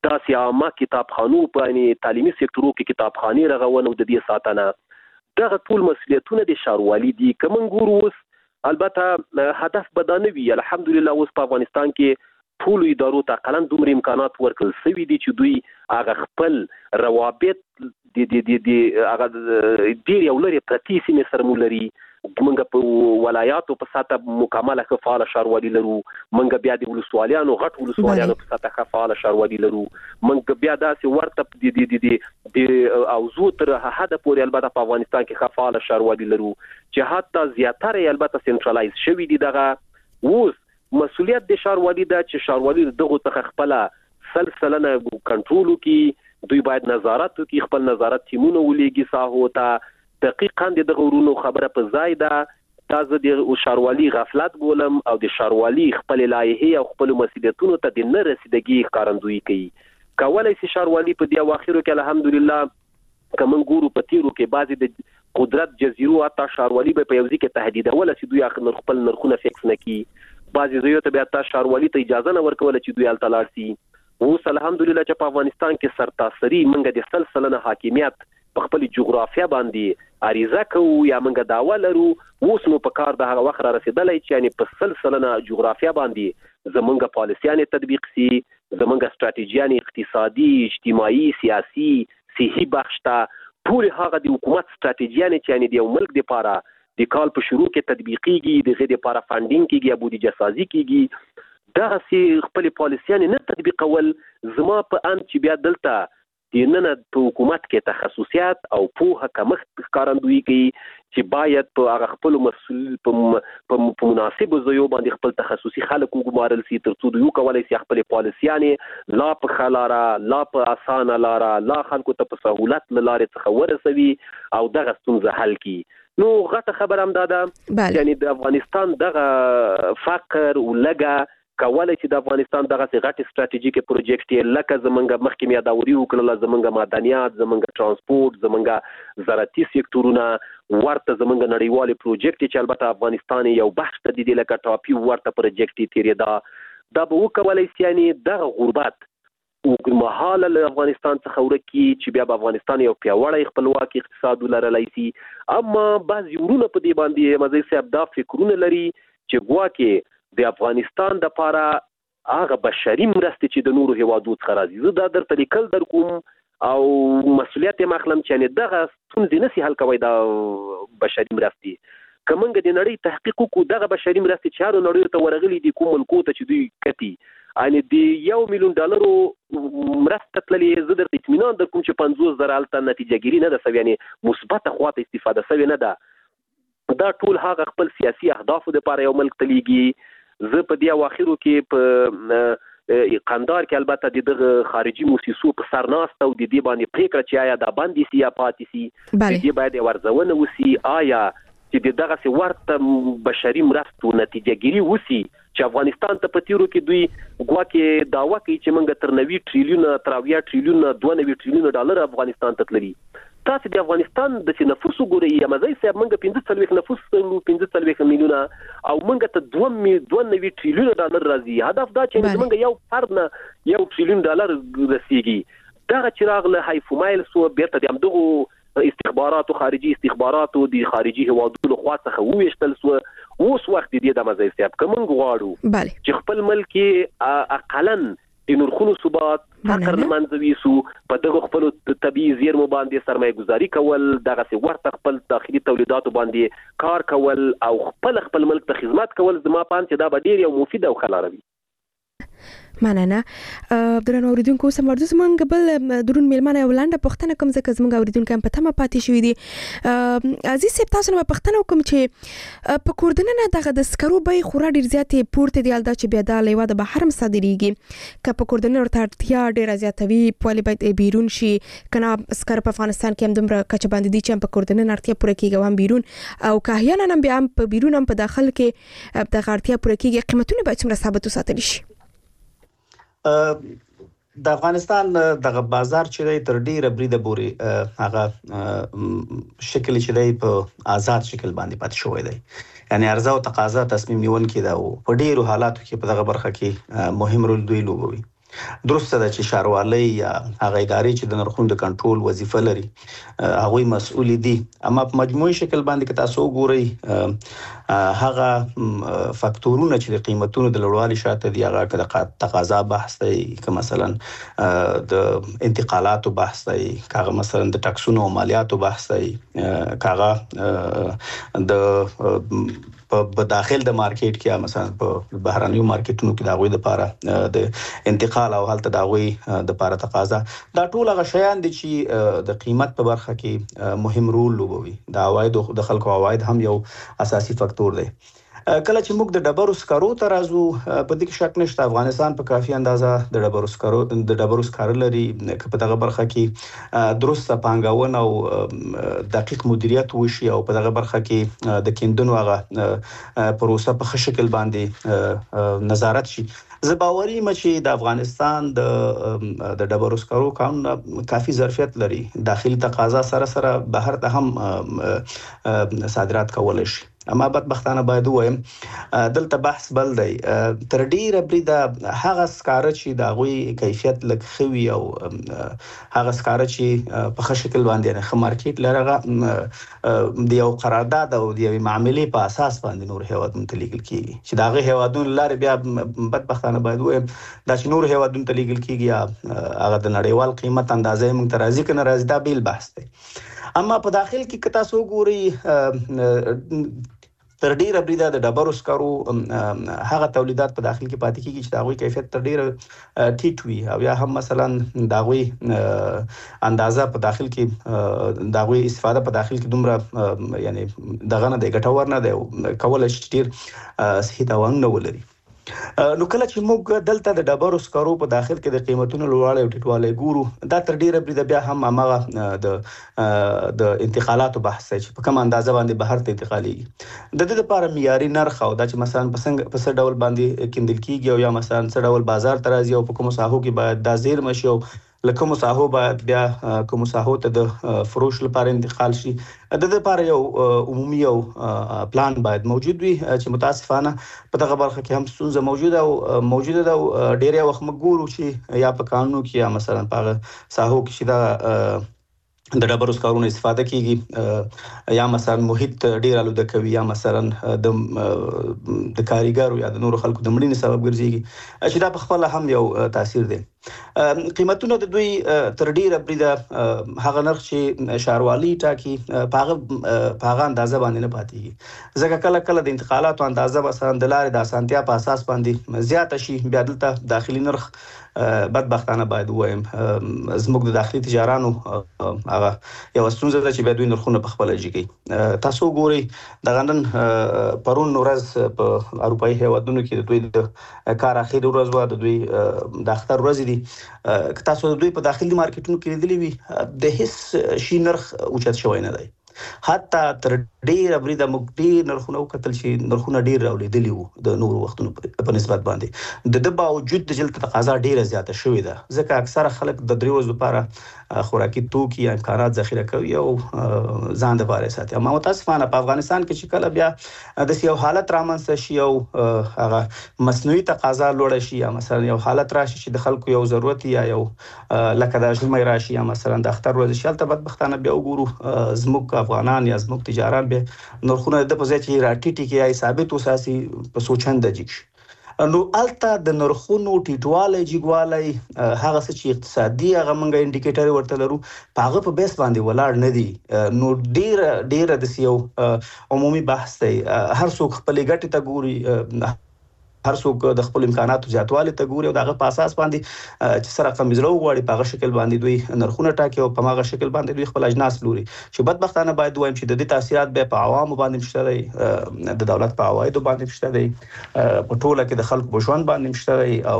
داسې عامه کتابخانو په یعنی تعلیمي سکتورو کې کتابخانې رغونه او د دې ساتنه دغه ټول مسؤلیتونه د ښاروالي دي. که موږ ګورو اوس البته هدف به دا نه وي، الحمدلله اوس په افغانستان کې ټولو ادارو ته اقلا دومره امکانات ورکړل شوي دي چې دوی هغه خپل روابط هغه ډېر یو لرې پرتې سیمې سره مو لري. موږ په ولایاتو په سطح مکمله ښه فعاله ښاروالي لرو، موږ بیا د ولسوالیانو غټ ولسوالیانو په سطح ښه فعاله ښاروالي لرو، موږ بیا داسې ورته د اوضاع تر حده پورې البته په افغانستان کې ښه فعاله ښاروالي لرو چې حتی زیاتره یې البته سنټرالایز شوي دي. دغه اوس مسؤلیت د ښاروالي ده چې ښاروالي دغه څخه خپله سلسله کنټرول وکړي، دوی باید نظارت وکړي، خپل نظارت ټیمونه ولېږي ساحو ته. دقیقاً دغه ورونو خبره په ځای ده. دا زه د ښاروالي غفلت بولم او د ښاروالي خپل لایحې او خپل مسؤلیتونو ته د نه رسیدګي ښکارندویي کوي. کولی شي ښاروالي په دې اواخرو کې الحمدلله که موږ ګورو په تیرو کې بعضې د قدرت جزیرو حتی ښاروالي به په یو ځای کې تهدیدوله چې دوی خپل نرخونه فکس نه کړي، بعضې ځایو ته بیا حتی ښاروالي ته اجازه نه ورکوله چې دوی هلته لاړ شي. اوس الحمدلله چې په افغانستان کې سرتاسري موږ د 100% حاکمیت په خپل جغرافیه باندې عریضه کوو یا موږ دعوه لرو. اوس نو په کار د هغه وخت را رسېدلی چې یعنې په 100% جغرافیه باندې زموږ پالیسیانې تطبیق شي، زموږ ستراتیژیانې اقتصادي، اجتماعي، سیاسي، صحي بخش ته ټولې هغه د حکومت ستراتیژیانې چې یعنې د یو ملک دپاره د کال په شروع کې تطبیقیږي، د هغې دپاره فنډینګ کېږي یا بودیجه سازي کېږي، دغسې خپلې پالیسیانې نه تطبیقول زما په اند چې بیا دلته دننه په حکومت کې تخصصیات او پوهه کمښت ښکارندویي کوي چې باید په هغه خپلو مسؤل په مناسبو ځایو باندې خپل تخصصي خلک وګمارل شي تر څو دوی وکولی شي خپلې پالیسیانې لا په ښه لاره، لا په اسانه لاره، لا خلکو ته په سهولت له لارې څخه ورسوي او دغه ستونزه حل کړي. نو غټه خبره هم دا ده یعنې د افغانستان دغه فقر ولږه کولی چې د افغانستان دغسې غټې ستراتیژیکې پروجیکټ لکه زمونږ مخکې مې یاداوري وکړله، زمونږ معدنیات، زمونږ ترانسپورټ، زمونږ زراعتي سکتورونه، ورته زمونږ نړیوالې پروجیکټ چې البته افغانستان یو بخش ته د دې لکه ټاپي ورته پروجیکټ تېرېده، دا به وکولی شي یعنې دغه غربت اوږدمهاله له افغانستان څخه ورک کړي چې بیا به افغانستان یو پیاوړی خپلواک اقتصاد ولرلی شي. اما بعضې ورونه په دې باندې مزی صاحب دا فکرونه لري چې ګواکې د افغانستان دپاره هغه بشري مرستې چې د نورو هیوادو څخه راځي، زه دا درته لیکل در کوم او مسؤلیت یې اخلم چې یعنې دغه ستونزې نسي حل کوی دا بشري مرستې. که موږ د نړۍ تحقیق وکړو دغه بشري مرستې چې هرو نړیو ته ورغلي دي کوم ملکو ته چې دوی کتي یعنې د $1,000,000 مرسته تللې، زه درته اطمینان در کوم چې 50,000 هلته نتیجه ګیري نه ده سوې، یعنې مثبته خواته استفاده سوې نه ده. دا ټول هغه خپل سیاسي اهدافو دپاره یو ملک ته لیږي. زه په دې اواخرو کې په قندار کې البته د دغه خارجي موسسو په سر ناسته او د دې باندې پرېکړه چې آیا دا بندې سي یا پاتې سي، د دې باید یې ارزونه وسي آیا چې د دغسې ورته بشري مرستو نتیجه ګیري وسي چې افغانستان ته په تیرو کې دوی ګواکې دعوه کوي چې موږ تر 90 ټریلیونه تر 80 ټریلیونه 92 ټریلیونه ډالر افغانستان ته تللي. تاسو د افغانستان د نفوس وګورئ یا مزی صاحب موږ 45 نفوس 45 میلیونه او موږ ته 92 ټریلیونه ډالر راځي. هدف دا چې موږ یو فرد نه $1 ټریلیون رسیږي. دغه چې راغله هایفومایل سو بیرته د همدغو استخباراتو خارجي استخباراتو د خارجي هیوادونو خوا څخه وویشتل سو. اوس وخت دې د مزی صاحب که موږ غواړو چې خپل ملک کې اقلا د نرخونو ثبات فقر له منځه ویسو، په دغه خپلو طبیعي زیرمو باندې سرمایه گذاري کول، دغسې ورته خپل داخلي تولیداتو باندې کار کول او خپل ملک ته خدمت کول، زما په اند چې دا به ډېر یو مفید او ښه لاره وي. مننه. درنو اوریدونکو اوس هم ورځو زموږ بل درون میلمانه یو لنډه پوښتنه کوم ځکه زموږ اوریدونکو هم په تمه پاتې شوي دي. عزیز صاحب تاسو نه پوښتنه وکړم چې په کور دننه دغه د سکرو بیې خورا ډېر زیاتې پورته دي، دا چې بیا دا له هېواده بهر هم صادرېږي. که په کور دننه ورته اړتیا ډېره زیاته وي ولې باید بیرون شي، که نه سکر په افغانستان کې هم دومره کچه باندې دي چې هم په کور دننه اړتیا پوره کېږي او هم بیرون، او که احیانا هم بیا هم په بیرون هم په داخل کې دغه اړتیا پوره کېږي، قیمتونه باید څومره ثابت وساتلی شي؟ د افغانستان دغه بازار چې دی تر ډیره بریده پورې هغه شکل چې دی په آزاد شکل باندې پاتې شوی دی، یعنی عرضه او تقاضا تصمیم نیونکي ده او په ډیرو حالاتو کې په دغه برخه کې مهم رول دوی لوبوي. درسته ده چې ښاروالۍ یا هغه ادارې چې د نرخونو د کنټرول وظیفه لري هغوی مسؤل دي، اما په مجموعي شکل باندې که تاسو وګورئ هغه فاکتورونه چې د قیمتونو د لوړوالي شاته دي، هغه که د تقاضا بحث دی، که مثلا د انتقالاتو بحث دی، که هغه مثلا د ټکسونو او مالیاتو بحث دی، که هغه د په داخل د مارکیټ کې مثلا په بهرانیو مارکیټونو کې د هغوی دپاره د انتقال او هلته د هغوی دپاره تقاضا، دا ټول هغه شیان دي چې د قیمت په برخه کې مهم رول لوبوي. د عوایدو د خلکو عواید هم یو اساسي فاکتور دی. کله چې موږ د ډبرو سکرو ته راځو، په دې کې شک نشته افغانستان په کافي اندازه د ډبرو سکرو لري، که په دغه برخه کې درسته پانګونه او دقیق مدیریت وشي او په دغه برخه کې د کیندنو هغه پروسه په ښه شکل باندې نظارت شي، زه باوري یم چې د افغانستان د ډبرو سکرو کانونه کافي ظرفیت لري، داخلي تقاضا سره سره بهر ته هم صادرات کولی شي. اما بدبختانه باید ووایم دلته بحث بل دی، تر ډیره بریده هغه سکاره چې د هغوی کیفیت لږ ښه وي او هغه سکاره چې په ښه شکل باندې یعنې ښه مارکیټ لري، هغه د یو قرارداد او د یوې معاملې په اساس باندې نور هیوادونو ته لیږل کېږي، چې د هغې هیوادونو له لارې بیا بدبختانه باید ووایم دا چې نور هیوادونو ته لیږل کېږي یا هغه د نړیوال قیمت اندازه یې موږ ته راځي که نه راځي، دا بیل بحث دی. اما په داخل کې که تاسو وګورئ تر ډیره بریده د ډبرو سکرو هغه تولیدات په داخل کې پاتې کېږي چې د هغوی کیفیت تر ډیره ټیټ وي او یا هم مثلا د هغوی اندازه په داخل کې د هغوی استفاده په داخل کې دومره یعنې دغه نه دی، ګټور نه دی، کولی شي چې ډېر صحي تاوانونه ولري. نو کله چې موږ دلته د ډبرو سکرو په داخل کې د قیمتونو لوړوالی او ټیټوالی ګورو، دا تر ډیره بریده بیا هم هماغه د انتقالاتو بحث دی چې په کومه اندازه باندې بهر ته انتقالیږي. د دې لپاره معیاري نرخ او دا چې مثلا په څه ډول باندې کیندل کېږي او یا مثلا څه ډول بازار ته راځي او په کومو ساحو کې باید دا زیرمه شي او له کومو ساحو باید بیا کومو ساحو ته د فروش لپاره انتقال شي، د دې لپاره یو عمومي یو پلان باید موجود وي چې متاسفانه په دغه برخه کې هم ستونزه موجوده ده او ډېری وخت موږ ګورو چې یا په قانونو کې یا مثلا په هغه ساحو کې چې دا د ډبرو سکرونو استفاده کیږي یا مثلا محیط ډیر آلوده کوي یا مثلا د کاریګرو یا د نورو خلکو د مړینې سبب ګرځي چې دا په خپل هم یو تاثیر دی. قیمتونه د دوی تر ډیره بریده هغه نرخ چې ښاروالۍ ټاکي په هغه اندازه باندې نه پاتېږي، ځکه کله کله د انتقالاتو اندازه مثلا د لارې د اسانتیا په اساس باندې زیاته شي، بیا دلته داخلي نرخ بدبختانه باید ووایم زموږ د داخلي تجارانو هغه یوه ستونزه ده چې بیا دوی نرخونه په خپله جګوي. تاسو وګورئ دغه نن پرون ورځ په اروپایي هیوادونو کې د دوی د کار اخري ورځ وه، د دوی د اختر ورځې دي، که تاسو د دوی په داخلي مارکیټونو کې لیدلي وي د هیڅ شي نرخ اوچت شوی نه دی، حتی تر ډیره بریده موږ ډیر نرخونه وکتل چې نرخونه ډیر راولېدلي وو د نورو وختونو په نسبت باندې، د ده باوجود د جلد تقاضا ډیره زیاته شوې ده، ځکه اکثره خلک د 3 ورځو لپاره خوراکي توکي یا امکانات ذخیره کوي او ځان دپاره یې ساتي. اما متاسفانه په افغانستان کې چې کله بیا داسې یو حالت رامنځته شي او هغه مصنوعي تقاضا لوړه شي یا مثلا یو حالت راشي چې د خلکو یو ضرورت یا یو لکه د ژمي راشي یا مثلا د اختر ورځ شي، هلته بدبختانه بیا وګورو زموږ افغانان یا زموږ تجاران بیا نرخونه د په ځای چې راټیټي کې یا ثابت وساتي په څو چنده جګ شي. نو هلته د نرخونو ټیټوالی جګوالی هغه څه چې اقتصادي هغه موږ انډیکیټر ورته لرو په هغه په بیس باندې ولاړ نه دي. نو ډیره داسې یو عمومي بحث دی، هر څوک خپلې ګټې ته ګوري، هر څوک د خپل امکاناتو زیاتوالي ته ګوري او د هغه په اساس باندې چې څه رقم زړه وغواړي په هغه شکل باندې دوی نرخونه ټاکي او په هغه شکل باندې دوی خپل اجناس پلوري، چې بدبختانه باید ووایم چې د دې تاثیرات بیا په عوامو باندې شته دی، د دولت په عوایدو باندې شته دی، په ټوله کې د خلکو په ژوند باندې شته دی او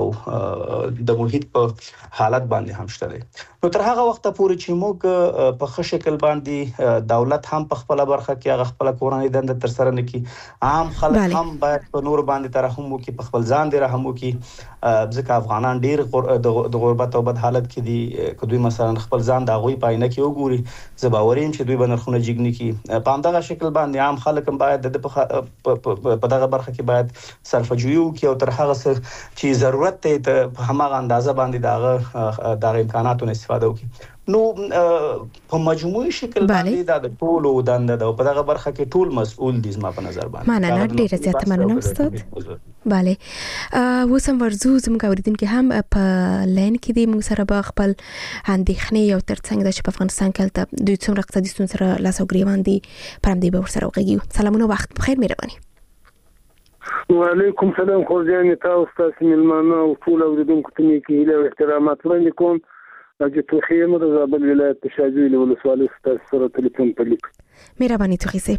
د محیط په حالت باندې هم شته دی. نو تر هغه وخته پورې چې موږ په ښه شکل باندې دولت هم په خپله برخه کې هغه خپله کورنۍ دنده ترسره نه کړي، عام خلک هم باید په نورو باندې ترحم وکړي، کې په خپل ځان دی رحم وکړي ځکه افغانان ډیر د غربت او بد حالت کې دي که دوی مثلا خپل ځان د هغوی په عینه کې وګوري زه باوري یم چې دوی به نرخونه جګ نه کړي په همدغه شکل باندې عام خلک هم باید په دغه برخه کې باید صرفه‌جویي وکړي او تر هغه څه چې ضرورت دی په هماغه اندازه باندې دغه امکاناتو نه استفاده وکړي. نو په مجموعي شکل باندې دا د ټولو دنده ده او په دغه برخه کې ټول مسؤل دي زما په نظر باندې. مننه ډیره زیاته مننه استاد. بله وسم ورزو زموږ اوریدونکو هم په لاین کې دي موږ سره به خپل اندېښنې او ترڅنګ د افغانستان کې دوی څومره اقتصادي ستونزې سره لاس او ګریوان دي پر همدې به ورسره وغږیږو. سلامونه وخت بخیر مهرباني. وعلیکم سلام خورجان تاسو تاسو ملمانه او ټول اوریدونکو ته نیکی هیله او احترامات وړاندې کوم. اجي توخیم د زابل ولایت په شاجوی ولسوالۍ سره ټلیفون په لیک. مهرباني توخیسه.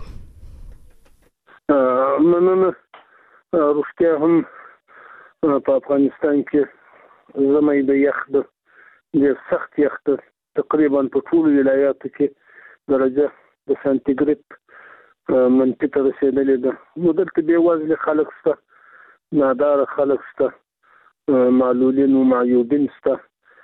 مننه روغتیا هم په افغانستان کې زموږ د یخ د سخت یخ تقریبا په ټول ولایاتو کې درجه د سانتیګریډ منفي ته رسیدلې ده. نو دلته بېوزله خلک شته، نادار خلک شته، معلولین او معیوبین شته،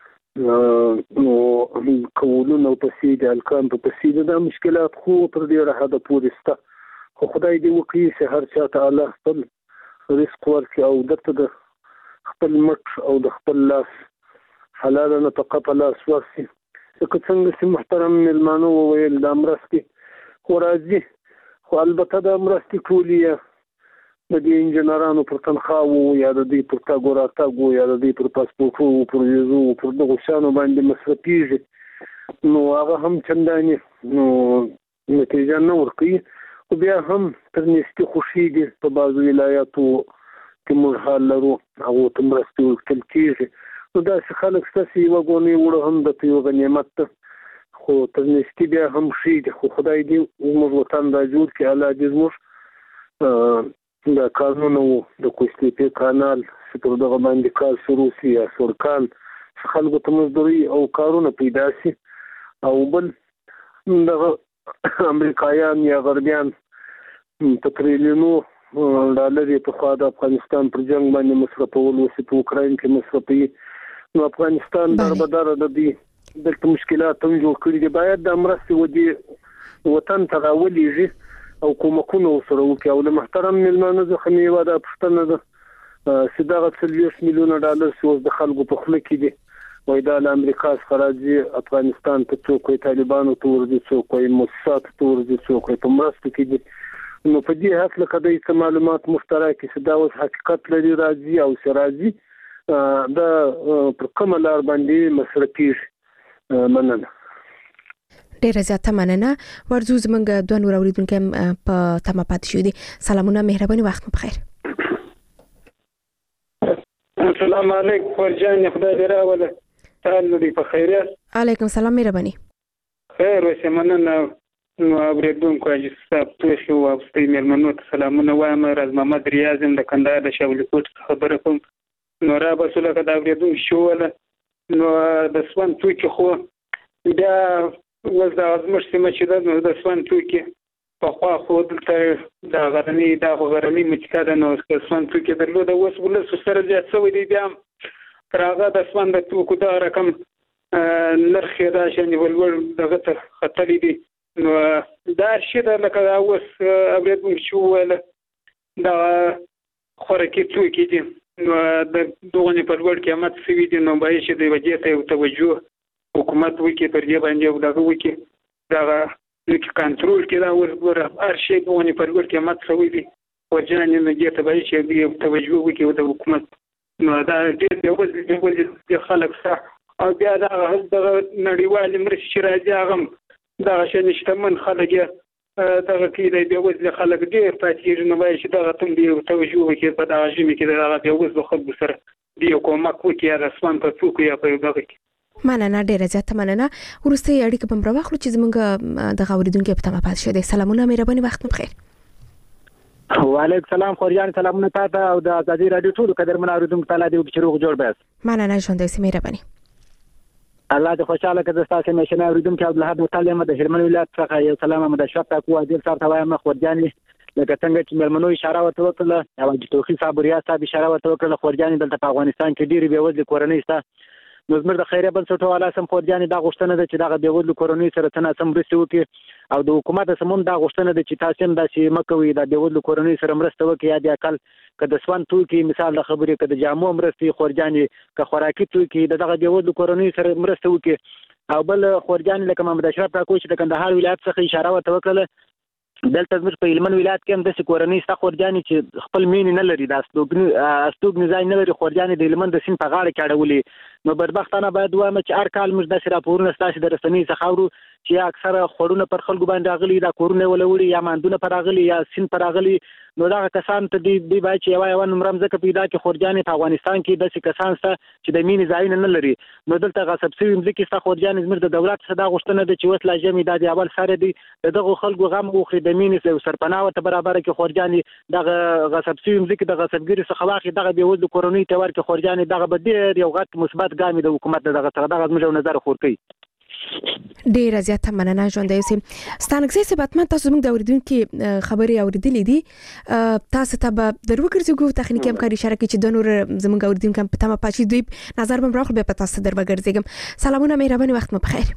نو کولونه او پسې د الکان په پسې د مشکلات خو تر ډیره حده پورې شته. خو خدای دې وکړي چې هر چا ته الله خپل رزق ورکړي او درته د خپل مټ او د خپل لاس حلاله نفقه په لاس ورسي. لکه څنګه چې محترم مېلمانه وویل دا مرستې خو راځي، خو البته دا مرستې ټولې د دې انجنیرانو پر تنخواهو یا د دوی پر تګ و راتګ یا د دوی پر پاسپورټو پر ویزو پر دغو شیانو باندې مصرفېږي. نو هغه هم چندانې نو نتیجه نه ورکوي. خو بیا هم تر نږدې خوښېږي په بعضو ولایاتو کې موږ حال لرو هغو ته مرستې ورکول کېږي. نو داسې خلک شته چې یوه ګونۍ وړه هم درته یو غنیمت ده، خو تر نږدې بیا هم ښېږي. خو خدای دې زموږ وطن را جوړ کړي، الله دې زموږ د کانونو د کوستیپې کانال چې پر دغه باندې کار شروع شي یا سورکان چې خلکو ته مزدوري او کارونه پیدا شي. او بل دغه امریکایان یا غربیان په تریلیونو ډالر په خوا د افغانستان پر جنگ باندې مصرفول اوس په اوکراین کې مصرفوي. نو افغانستان دربدره د دې دلته مشکلات هم جوړ کړي دي. باید د مرستې ودې وطن ته راولېږي او کومکونه ورسره وکړي. او له محترم مېلمانه څخه مې یوه دا پوښتنه ده چې دغه 40 میلیونه ډالر چې اوس د خلکو په خوله کې دي وایي دا له امریکا څخه راځي افغانستان ته، څوک وایي طالبانو ته ورځي، څوک وایي موسساتو ته ورځي، څوک وایي په مرستو کې دي. نو په دې هکله که دوی څه معلومات مشترک کړي چې دا اوس حقیقت لري راځي او چې راځي دا پر کومه لار باندې مصرفېږي. مننه. ډیره زیاته مننه. ورزو زمونږ دوه نور اوریدونکو هم په تمه پاتې شوي دي. سلامونه مهرباني وخت مو بخیر. السلام علیکم فرجان خدای دې راوله تعال دې په خیر یاست. علیکم السلام مهرباني. خیر اوسې مننه. نو اوریدونکو اجي صاحب توشي او ستې مېلمنو ته سلامونه وایم. راز محمد ریاض د کندهار د شاولي کوټ خبره کوم. نو را بسوله که دا اوریدونکو شوله نو د سوان توکي خو بیا اوس دا زموږ سیمه چې ده نو د سوان توکي پخوا خو دلته دا غرنۍ مچکه ده. نو که سوان توکي درلوده اوس ولس سره زیات شوی دی. بیا هم تر هغه د سوان د توکو دا رقم نرخ یې راشي ولور دغه ته ختلی دی. نو دا شی ده لکه دا اوس اوریدونکو چې وویله دا خوراکي توکي دي نو د دغه په لوړ قیمت شوي دي. نو باید چې د وجې ته یو توجه حکومت وکړي پر دې باندې او دغه وکړي دغه لکه کنټرول کړي. دا اوس هر شی دغه په لوړ قیمت شوي دي. ورجانې نو دې ته باید چې یو توجه وکړي د حکومت. نو دا ډېر بېوزلي خلک شته. او بیا دغه نړیوالې مرستې چې راځي هغه هم دغه شان شتمن خلک یې دغه کې د بېوزلي خلک ډېر پاتې کېږي. نو باید چې دغه ته یو توجه وکړي په دغه ژمي کې د دغه بېوزلو خلکو سره د یو کومک وکړي یا د اسمان په توکو یا په دغه کې. مننه ډیره زیاته مننه. وروستۍ اړیکه به هم راواخلو چې زموږ دغه اورېدونکي په تمه پاتې شوي دي. سلامونه مهرباني وخت مو بخیر. وعلیکم السلام خورجان سلامونه تاسو او د ازادي رادیو ټول قدرمن اوریدونکو تعالی دې چې روغ جوړ بیاست. مننه ژوند دې مهرباني. الله دې خوشاله کړي تاسو مشنه اوریدونکو عبدالحد متعلم د هرمن ولایت څخه یو سلام مده شپ تاسو عادل سره وایم خورجان لکه څنګه چې مېلمنو اشاره ورته وکړه او د توخي صاحب ریاض صاحب اشاره ورته وکړه خورجانې دلته په افغانستان کې ډېرې بېوزلې کورنۍ شته. نو زموږ د خیریه بنسټ والا سم خورجانې دا غوښتنه ده چې دغه بېوزلو کورنیو سره څه ناڅه مرستې وکړي او د حکومت سمون دا غوښتنه ده چې تاسو هم داسې مه کوئ د بېوزلو کورنیو سره مرسته وکړي یا د اقل که د سون توکي مثال د خبرې که د جامو مرستې خورجانې که خوراکي توکي د دغه بېوزلو کورنیو سره مرسته وکړي. او بل خورجانې لکه محمد اشرف راکوي چې د کندهار ولایت څخه اشاره ورته وکړله دلته زموږ په هلمند ولایت کې هم داسې کورنۍ شته خورجانې چې خپل مینې نه لري د استوګنې ځای نه لري خورجانې د هلمند د سیند په غاړه کې اړولې. نو بدبختانه باید ووایم چې هر کال موږ داسې راپورونه ستاسې د رسنیو څخه اورو چې اکثره خوړونه پر خلکو باندې راغلي دا کورونه یې ولوړي یا ماندونه پر راغلي یا سیند پر راغلي. نو دغه کسان ته دوی باید چې یوه نومره مځکه پیدا کړي خورجانې په افغانستان کې داسې کسان شته چې د مینې ځایونه نه لري. نو دلته غصب شوي مځکې شته خورجانې زموږ د دولت څخه دا غوښتنه ده چې اوس لا ژمي دا د اول سره دی د دغو خلکو غم وخوري د مینې سرپناه ورته برابره کړي خورجانې دغه غصب شوي مځکې د غصبګیري څخه واخلي دغه بېوزلو کورنیو ته ورکړي خورجانې دغه به ډېر یو غټ مثبت ګام د حکومت دغه څخه دغه زموږ نظر خور کوي. ډېر زیاته مننه ژوندی اوسئ. ستانکزی صاحب حتما تاسو زموږ د اورېدونکي خبرې اورېدلې دي تاسو ته به در وګرځېږو تخنیکي همکاري اشاره کوي چې د نور زموږ اورېدونکي هم په تمه پاتې شي دوی نظر به راخلو بیا په تاسو در وګرځېږم. سلامونه مهرباني وخت مو بخیر.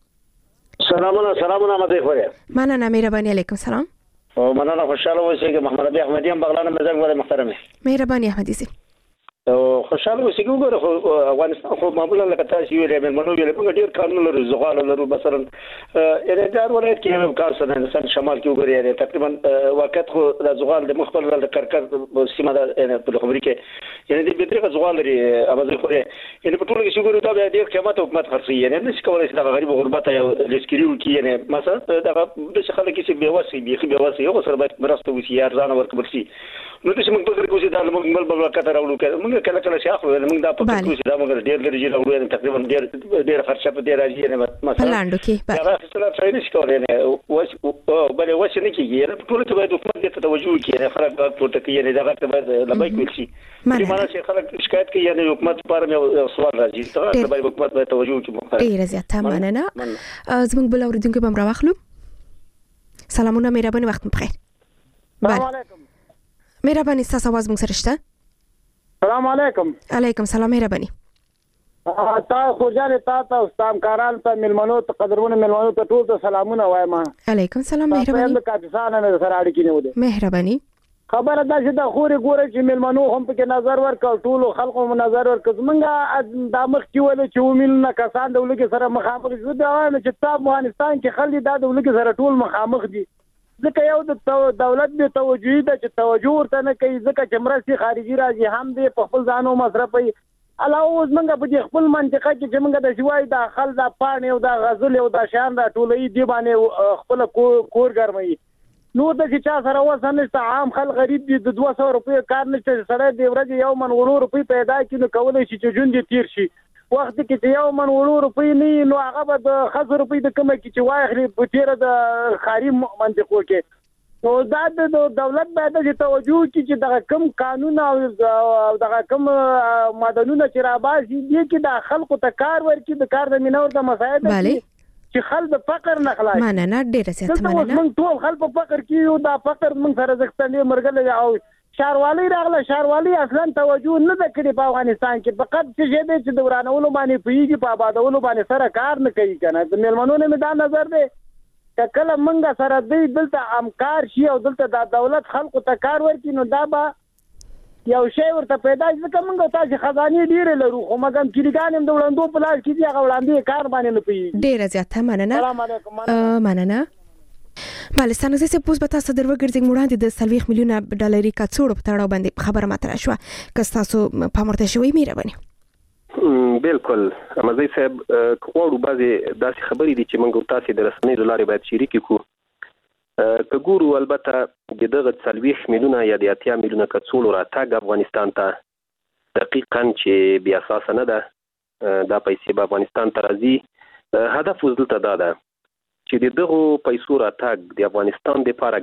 سلامونه مدې خوره مننه مهرباني علیکم سلام او مننه خوشاله اوسئ محمد ابي احمدي هم بغلان مزنګ ولا محترمه مهرباني احمدي سي او خوشاله اوسئ ګوره افغانستان خو معمولا لکه تاسو ویلې مېلمنو ویلې په ډېر کارونه لري زغال لري مثلا ارادار ولایت کې هم کار سره هندستان شمال کې وګورئ تقریبا وخت خو د زغال د مختلف د کرکر سیمه د په خبرې کې یعنی د بيتري زغال لري اوبه خو یعنی په ټول کې شګورو ته د قیمت حکومت خرڅي یعنی نشي کولای چې د غریب غربت یا لسکریو کې یعنی مثلا د خلک چې بیواسي یو سره باید مرسته وشي ارزان ورکړي شي. نو چې موږ په کوشش دا موږ بل وخت راوړو موږ کله کله شي اخلو موږ دا په کوشش دا موږ ډېر لري راوړو تقریبا ډېر خرچه په ډېر راځي نه مثلا لاندو کې دا څه لا څه نشي کولای نه بل وڅ نه کیږي نه ټول ته باید حکومت ته توجه وکړي نه خلک ورته کوي نه دا ته باید لبای کوي شي معنا چې خلک شکایت کوي نه حکومت لپاره یو سوال راځي ته باید حکومت باید توجه وکړي. ډېر زیاته مننه زموږ بل اورېدونکي به راوخلو. سلامونه مهرباني وخت مو بخیر. السلام علیکم مهرباني ستاسو आवाज موږ سره شته. السلام علیکم. علیکم سلام مهرباني. تا خورجانې تا استامکاران ته مېلمنو ته قدرمنو مېلمنو ته ټول ته سلامونه وایم. علیکم سلام مهرباني. تاسو کاپیسان نه سره اړیکې نیولې مهرباني. خبره دا چې د خوري ګوره چې مېلمنو هم پکې نظر ورکړ ټول خلکو هم نظر ورکړ موږ د مخ کې ول چې ومنه کسان د ولګي سره مخامخ شو دا وایم چې تا افغانستان کې خلک دا د ولګي سره ټول مخامخ دي ځکه یو د دولت به توجه ده چې توجه ورته نه کوي ځکه چې مرستې خارجي راځي هم دې په خپل ځانو مصرفوي علاوه اوس موږ په خپل منطقه کې چې موږ د شوای د خل د پاڼې او د غزل او د شان د ټولې دی باندې خپل کور ګرمي نو د چې چا سره وسنه عام خل غریب دي د 200 روپۍ کار نشته سره د ورځې یو من ورو روپۍ پیدا کینو کولای شي چې جون دي تیر شي وخت کې چې یو من ورو روپۍ نه نو هغه به د 1000 روپۍ د کومه کې چې واخلي په تیر د خاري منطقو کې نو دا د دولت باید چې توجه وکړي چې دغه کم قانون او دغه کم مدنونه چې راباسي دي کې د خلکو ته کار ورکړي د کار د مینور د مساعد چې خلک د فقر نه خلاص مننه ډیره زیاته مننه موږ ټول خلک په فقر کې یو دا فقر موږ سره ځکتنې مرګل او شاروالي راغله شاروالي اصلا توجه نه وکړي په افغانستان کې فقط چې د ورانولو باندې پیږي په آبادولو باندې سره کار نه کوي کنه د مېلمنو نه دا نظر دی کله منګه سره دی دلته امکار شي او دلته د دولت خلکو ته کار ورکړي نو دا به یو شی ورته پیدا ځکه موږ تاسو خزانه ډیره لرو خو مګم کلیګان هم د وړاندو په لاس کې دی هغه وړاندې کار باندې نه پیږي ډیره زیاته مننه السلام علیکم مننه بالستان زه سه پوس به تاسو درو ګرځې وړاندې د 30 میلیونه ډالري کڅوړو په تړاو باندې خبره ماته شو که تاسو په مرته شوي مهرباني بالکل مزي صاحب کوړو بعضي داسې خبرې دي چې موږ تاسو د رسنۍ لارې باید شریک کړو کګورو البته دغه 30 میلیونه یا د 80 میلیونه کڅوړو راتګ افغانستان ته دقیقاً چې بیا اساس نه ده دا پیسې به افغانستان ته راځي هدف وزلته دا ده چې دغه پیسو راتګ د افغانستان لپاره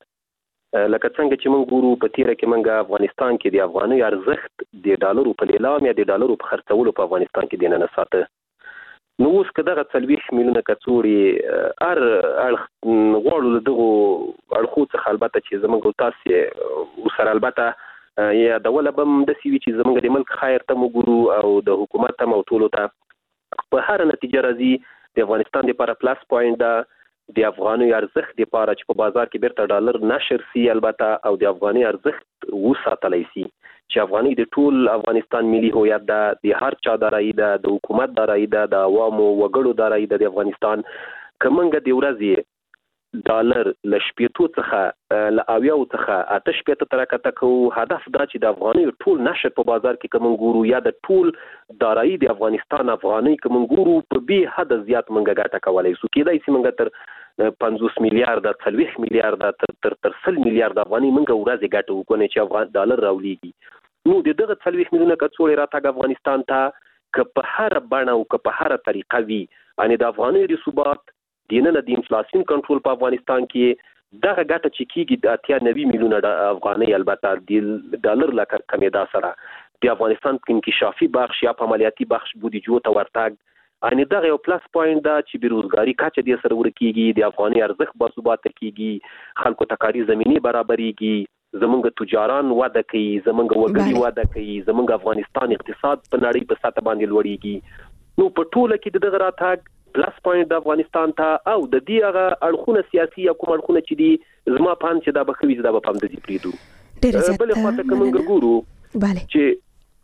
ګټه لکه څنګه چې موږ ګورو په تیره کې موږ افغانستان کې د افغاني ارزښت د ډالرو په لیلام یا د ډالرو په خرڅولو په افغانستان کې دینه نه ساته نو اوس که دغه 40 میلیونه کڅوړې هر اړخ غواړو له دغو اړخو څخه البته چې زموږ تاسې ورسره البته یادوله به هم داسې وي چې زموږ د ملک خیر ته وګورو او د حکومت ته او ټولو ته په هره نتیجه راځي د افغانستان دپاره پلس پوینټ ده د افغاني ارزښت دپاره چې په بازار کې بیرته ډالر نشر سي البته او د افغاني ارزښت وساتلی سي چې افغاني د ټول افغانستان ملي هویت ده د هر چا دارایی ده د حکومت دارایی ده د عوامو وګړو دارایی ده د افغانستان که موږ د ورځې ډالر له 80 څخه له 80 څخه 88 ته راکته کوو هدف دا چې د افغاني ټول نشر په بازار کې کوم ګورو یا د ټول دارایی د افغانستان افغاني کوم ګورو په به حد زیات منګه ګټه کولای سو کېدای سي منګه تر 50 میلیارډ 40 میلیارډ تر 100 میلیارډ افغاني منګه ورځ ګټه وکړي چې افغان ډالر راولېږي نو د دغه 40 میلیونه کڅوړې راتګ افغانستان ته که په هر بڼه او که په هر طریقه وي ان د افغاني د ثبات دینه د انفلاسیون کنټرول په افغانستان کې دغه ګټه چې کیږي د 90 میلیونه افغاني البته د ډالر لا کمیدا سره د افغانستان کې انکشافي بخش یا په عملیاتي بخش بودیجو ته ورتګ ان دغه یو پلس پوینټ دا چې بیروزګاری کچه د سره ورکیږي د افغاني ارزښت باثبات کیږي خلکو ته کاري زميني برابرېږي زمونږ تجاران وده کوي زمونږ وګړي وده کوي زمونږ افغانستان اقتصاد په نړۍ په سطح باندې لوړیږي نو په ټوله کې دغه راتګ پلس پوینټ د افغانستان ته او د دې هغه اړخونه سیاسي یا کوم اړخونه چې دي زما پام چې دا بخوي دا په پام د دې پریدو بل خاطر کومنګ ګورو چې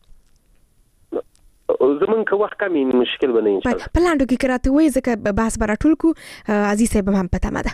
زمون که وخت کمی مشکل بنه ان شاء الله په لاندو کې کراته وای ځکه بحث براتول کو عزیز صاحب هم پته مده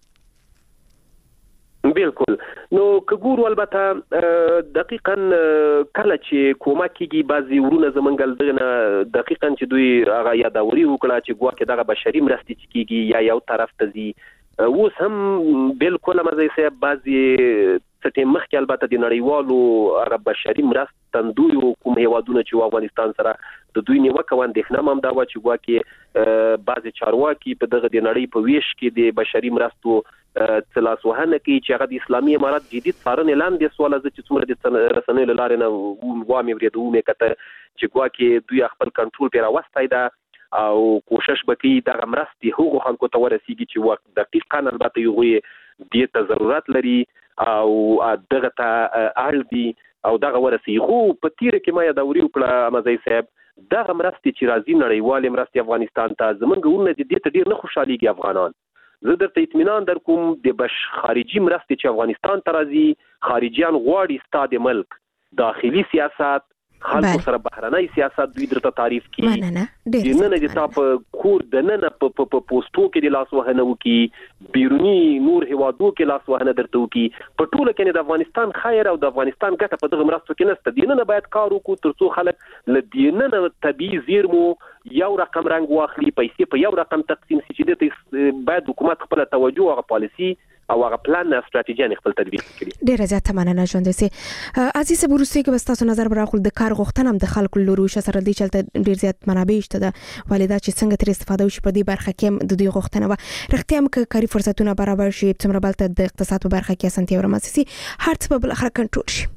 بالکل نو کګورو البته دقیقاً کله چې کومه کیږي بعضی ورونه زمونږ دغه دقیقاً چې دوی هغه یادوري وکړه چې ګواکې دغه بشري مرستې کیږي یا یو طرف ته ځي اوس هم بالکل مزه صاحب بعضی څټې مخکې البته د نړیوالو عرب بشري مرستندوی کوم هیوادونه چې افغانستان سره د دوی نیوکه واندېښنه هم دا و چې ګواکې بعضی چارواکي په دغه د نړۍ په ویش کې د بشري مرستو تلاس وهنه کوي چې هغه د اسلامي امارات جدي څارنې لاندې سوال چې څومره د رسنیو لارې نه وامي ورېدو مې کته چې ګواکې دوی خپل کنټرول پیرا وستای دا او کوشش وکړي د مرستې هغو خلکو ته ورسیږي چې وخت دقیقاً البته یو دې ته ضرورت لري او دغه ته اړ دي او دغه ورسیږي خو په تیر کې ما یادوري وکړه مزي صاحب دغه مرستې چې راځي نړیوال مرستې افغانستان ته زمونږ ورونه دې ته ډیر نه خوشاليږي افغانان زه درته اطمینان در کوم د خارجي مرستې چې افغانستان ته راځي خارجيان غواړي ستاسو ملک داخلي سیاست خلکو سره بهرنۍ سیاست دوی درته تعریف کړي د نن د تاسو کور د نن په پوسټو کې د لاس وهنه وکي بیرونی نور هوادو کې لاس وهنه درته وکي په ټوله کې د افغانستان خیر او د افغانستان ګټه په دغه مرستو کې نشته د نن باید کار وکړو ترڅو خلک ل د نن طبيعي زیرمو یو رقم رنگ واخلي پیسې په یو رقم تقسیم شي چې باید حکومت خپل توجه او پالیسی او هغه پلان استراتیژي خپل تطبیق کړي ډیر زیات مننه ژوند سي عزیز بروسي کې بس تاسو نظر براخل د کار غوښتنه هم د خلکو لوري سره دی چلته ډیر زیات منابع شته د والدا چې څنګه تر استفاده وشي په دې برخه کې د دوی غوښتنه و رښتیا هم کاري فرصتونه برابر شي څومره بلته د اقتصاد په برخه کې اسانتیا ورمسي هر څه په بل اخر کنټرول شي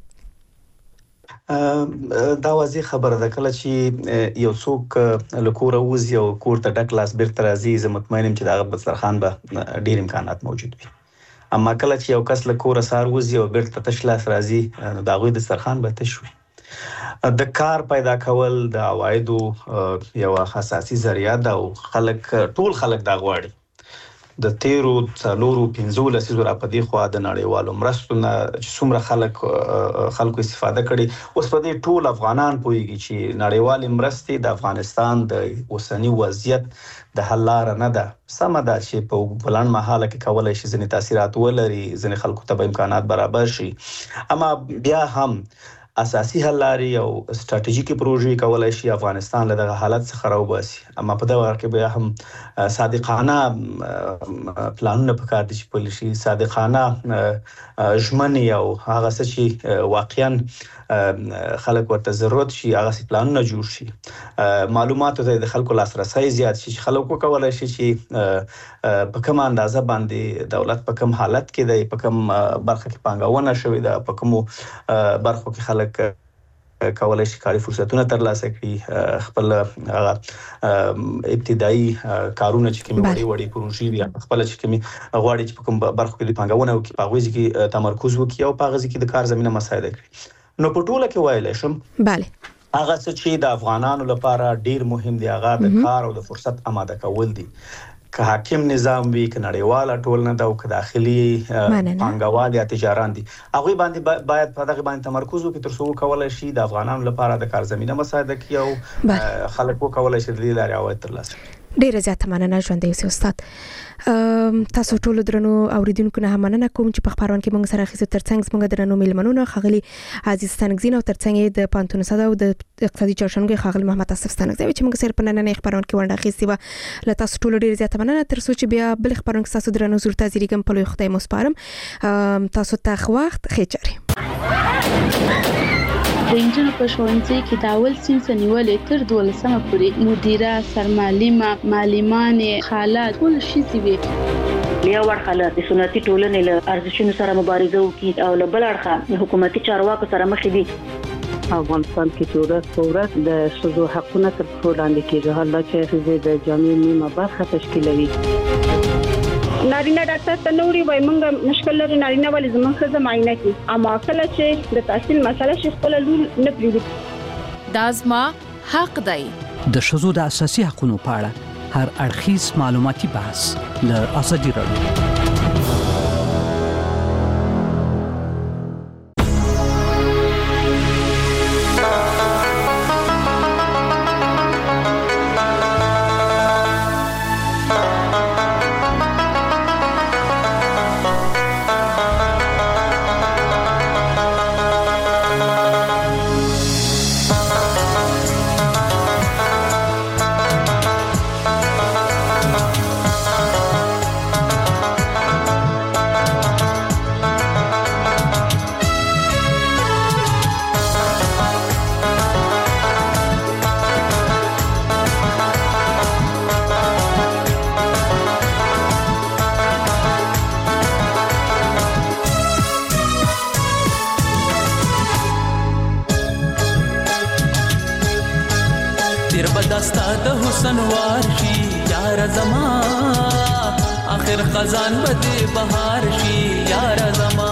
دا واضح خبره ده کله چې یو څوک لکوره وزي او کور ته ډک لاس بیرته راځي زه مطمئنم چې دا بسترخوان به ډیر امکانات موجود وي اما کله چې یو کس لکوره سار وزي او بیرته تش لاس راځي دا غوي د دسترخوان به تش وي د کار پیدا کول د عوایدو یو اساسي ذریعہ ده او ټول خلک دا غواړي د تیرو څلورو 15 لسیزو را پدې خو د نړیوالو مرستونه چې څومره خلکو استفاده کړي اوس په دې ټول افغانان پوهیږي چې نړیوال مرستې د افغانستان د اوسنی وضعیت د حل لار نه ده سم ده چې په بلند مهاله کې کولای شي ځنې تاثیرات ولري ځنې خلکو ته امکانات برابر شي اما بیا هم اساسي حل لاري او استراتیژیکي پروژې کولای شي افغانستان له دغه حالت څخه راوباسي اما په دغه کې بیا هم صادقانه پلانونه پکار دي چې پولیسي صادقانه ژمنې او هغه څه چې واقعا خلک ورته ضرورت شي هغه پلانونه جوړ شي معلوماتو ته د خلکو لاسرسي زیات شي خلکو کولای شي چې په کوم اندازه باندې دولت په کوم حالت کې دی په کوم برخه کې پانګونه شوې ده په کوم برخو کې خلک کولای شي کاري فرصتونه ترلاسه کړي، خپل ابتدایي کارونه چې کوم وړي پروژې دي خپل چې کوم غواړي چې په کوم برخو کې د پنګاونه او په غوږی کې تمرکز وکړي او په غوږی کې د کار زمينه مساعده کړي. نو په ټوله کې وایلی شم bale هغه چې د افغانانو لپاره ډیر مهم دی هغه د کار او د فرصت آماده کول دي. که حاکم نظام وي که نړیواله ټولنه ده او که داخلي پانګوال یا تجاران دي هغوی باندې باید په دغه باندې تمرکز وکړي تر څو وکولای شي د افغانانو لپاره د کار زمينه مساعده کړي او خلک وکولای شي د دې لارې عواید ترلاسه کړي. ډیره زیاته مننه ژوندۍ اوسئ استاد. تاسو ټول درنو اوریدونکو نه مننه کوم چې په خبرونه کې موږ سره اخیستو ترڅنګ موږ درنو میلمنونو خغلی عزیز ستنګزین او ترڅنګ د پانتون صدا او د اقتصادي چارشنګي خغلی محمد اسف ستنګزین چې موږ سره په نن نه خبرونه کې ونده اخیستي و ل تاسو ټول ډیره زیاته مننه. تر څو چې بیا بل خبرونه کې تاسو درنو زور تازي ریګم په لوی خدای مو سپارم. تاسو ته وخت خېچاري د انجن په ښوونځي کې د اول صنف نیولې تر 12مه پورې مدیره سرمعلمه معلمانې حالات ټول شي وي. یو ورخه د سنتي ټولنې له ارزښتونو سره مبارزه وکړي او له بل اړخه حکومتي چارواکو سره مخ دي. افغانستان کې ورځ د شذو حقونه تر څو لاندې کېږي، حالا چې د جامعي نیمه برخه تشکیلوي. نارینه ډاکټر ته نوري وای مونږ مشکل لري نارینه ولې زموږ خزه معاینه کی اما کله چې د تحصیل مسله شي خپل لول نه پریږدي. دا زما حق دی. د شذو د اساسي حقوقو په اړه هر اړخیز معلوماتي بحث له ازادي راډیو. خزان بده بهار شي یار زما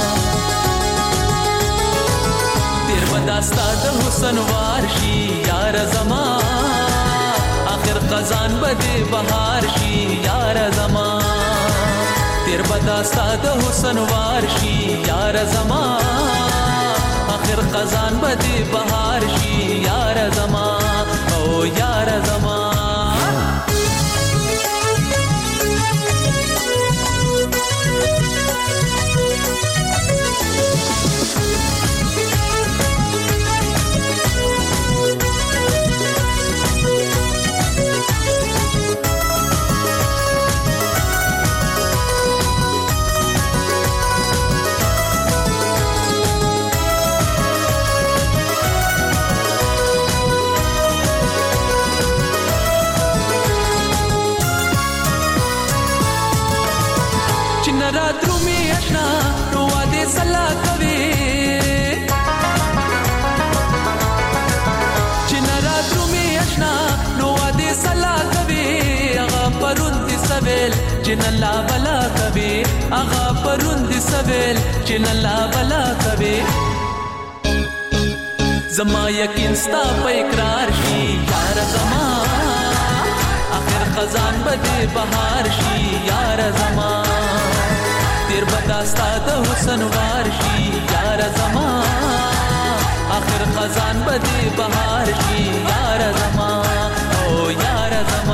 تیر بداستا د حسن وار شي یار زما اخر خزان بده بهار شي یار زما تیر بداستا د حسن وار شي یار زما اخر خزان بده بهار شي یار زما او یار زما جنلا بلا کبي اغا پروند سویل جنلا بلا کبي زما یقین ستا په اقرار شي یار زما اخر خزان بده بهار شي یار زما تیر بداستا د حسن وار شي یار زما اخر خزان بده بهار شي یار زما او یار زما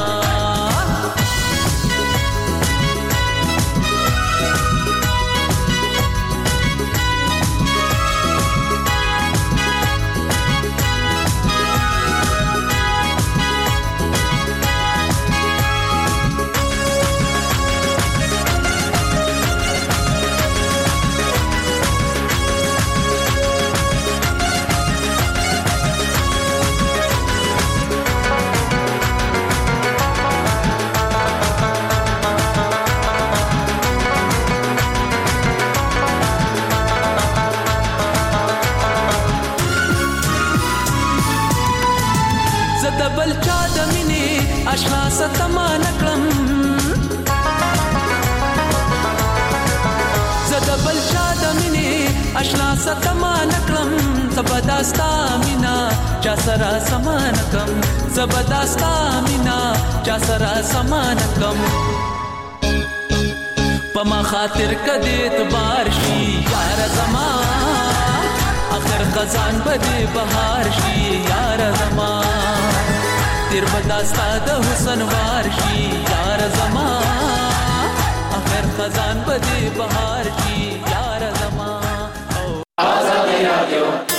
د بل چا د مینې اشنا ستما نکړم زه د بل چا د مینې اشنا ستما نکړم زبرداستا مینا چا سره سمان کم زبرداستا مینا چا سره سمان کم پما خاطر کدی اعتبار شي یار زمان اخر خزان بده بهار شي یار زمان تیر بداستا د حسن وار شي یار زمان اخر خزان بده بهار شي یار زمان آزادی رادیو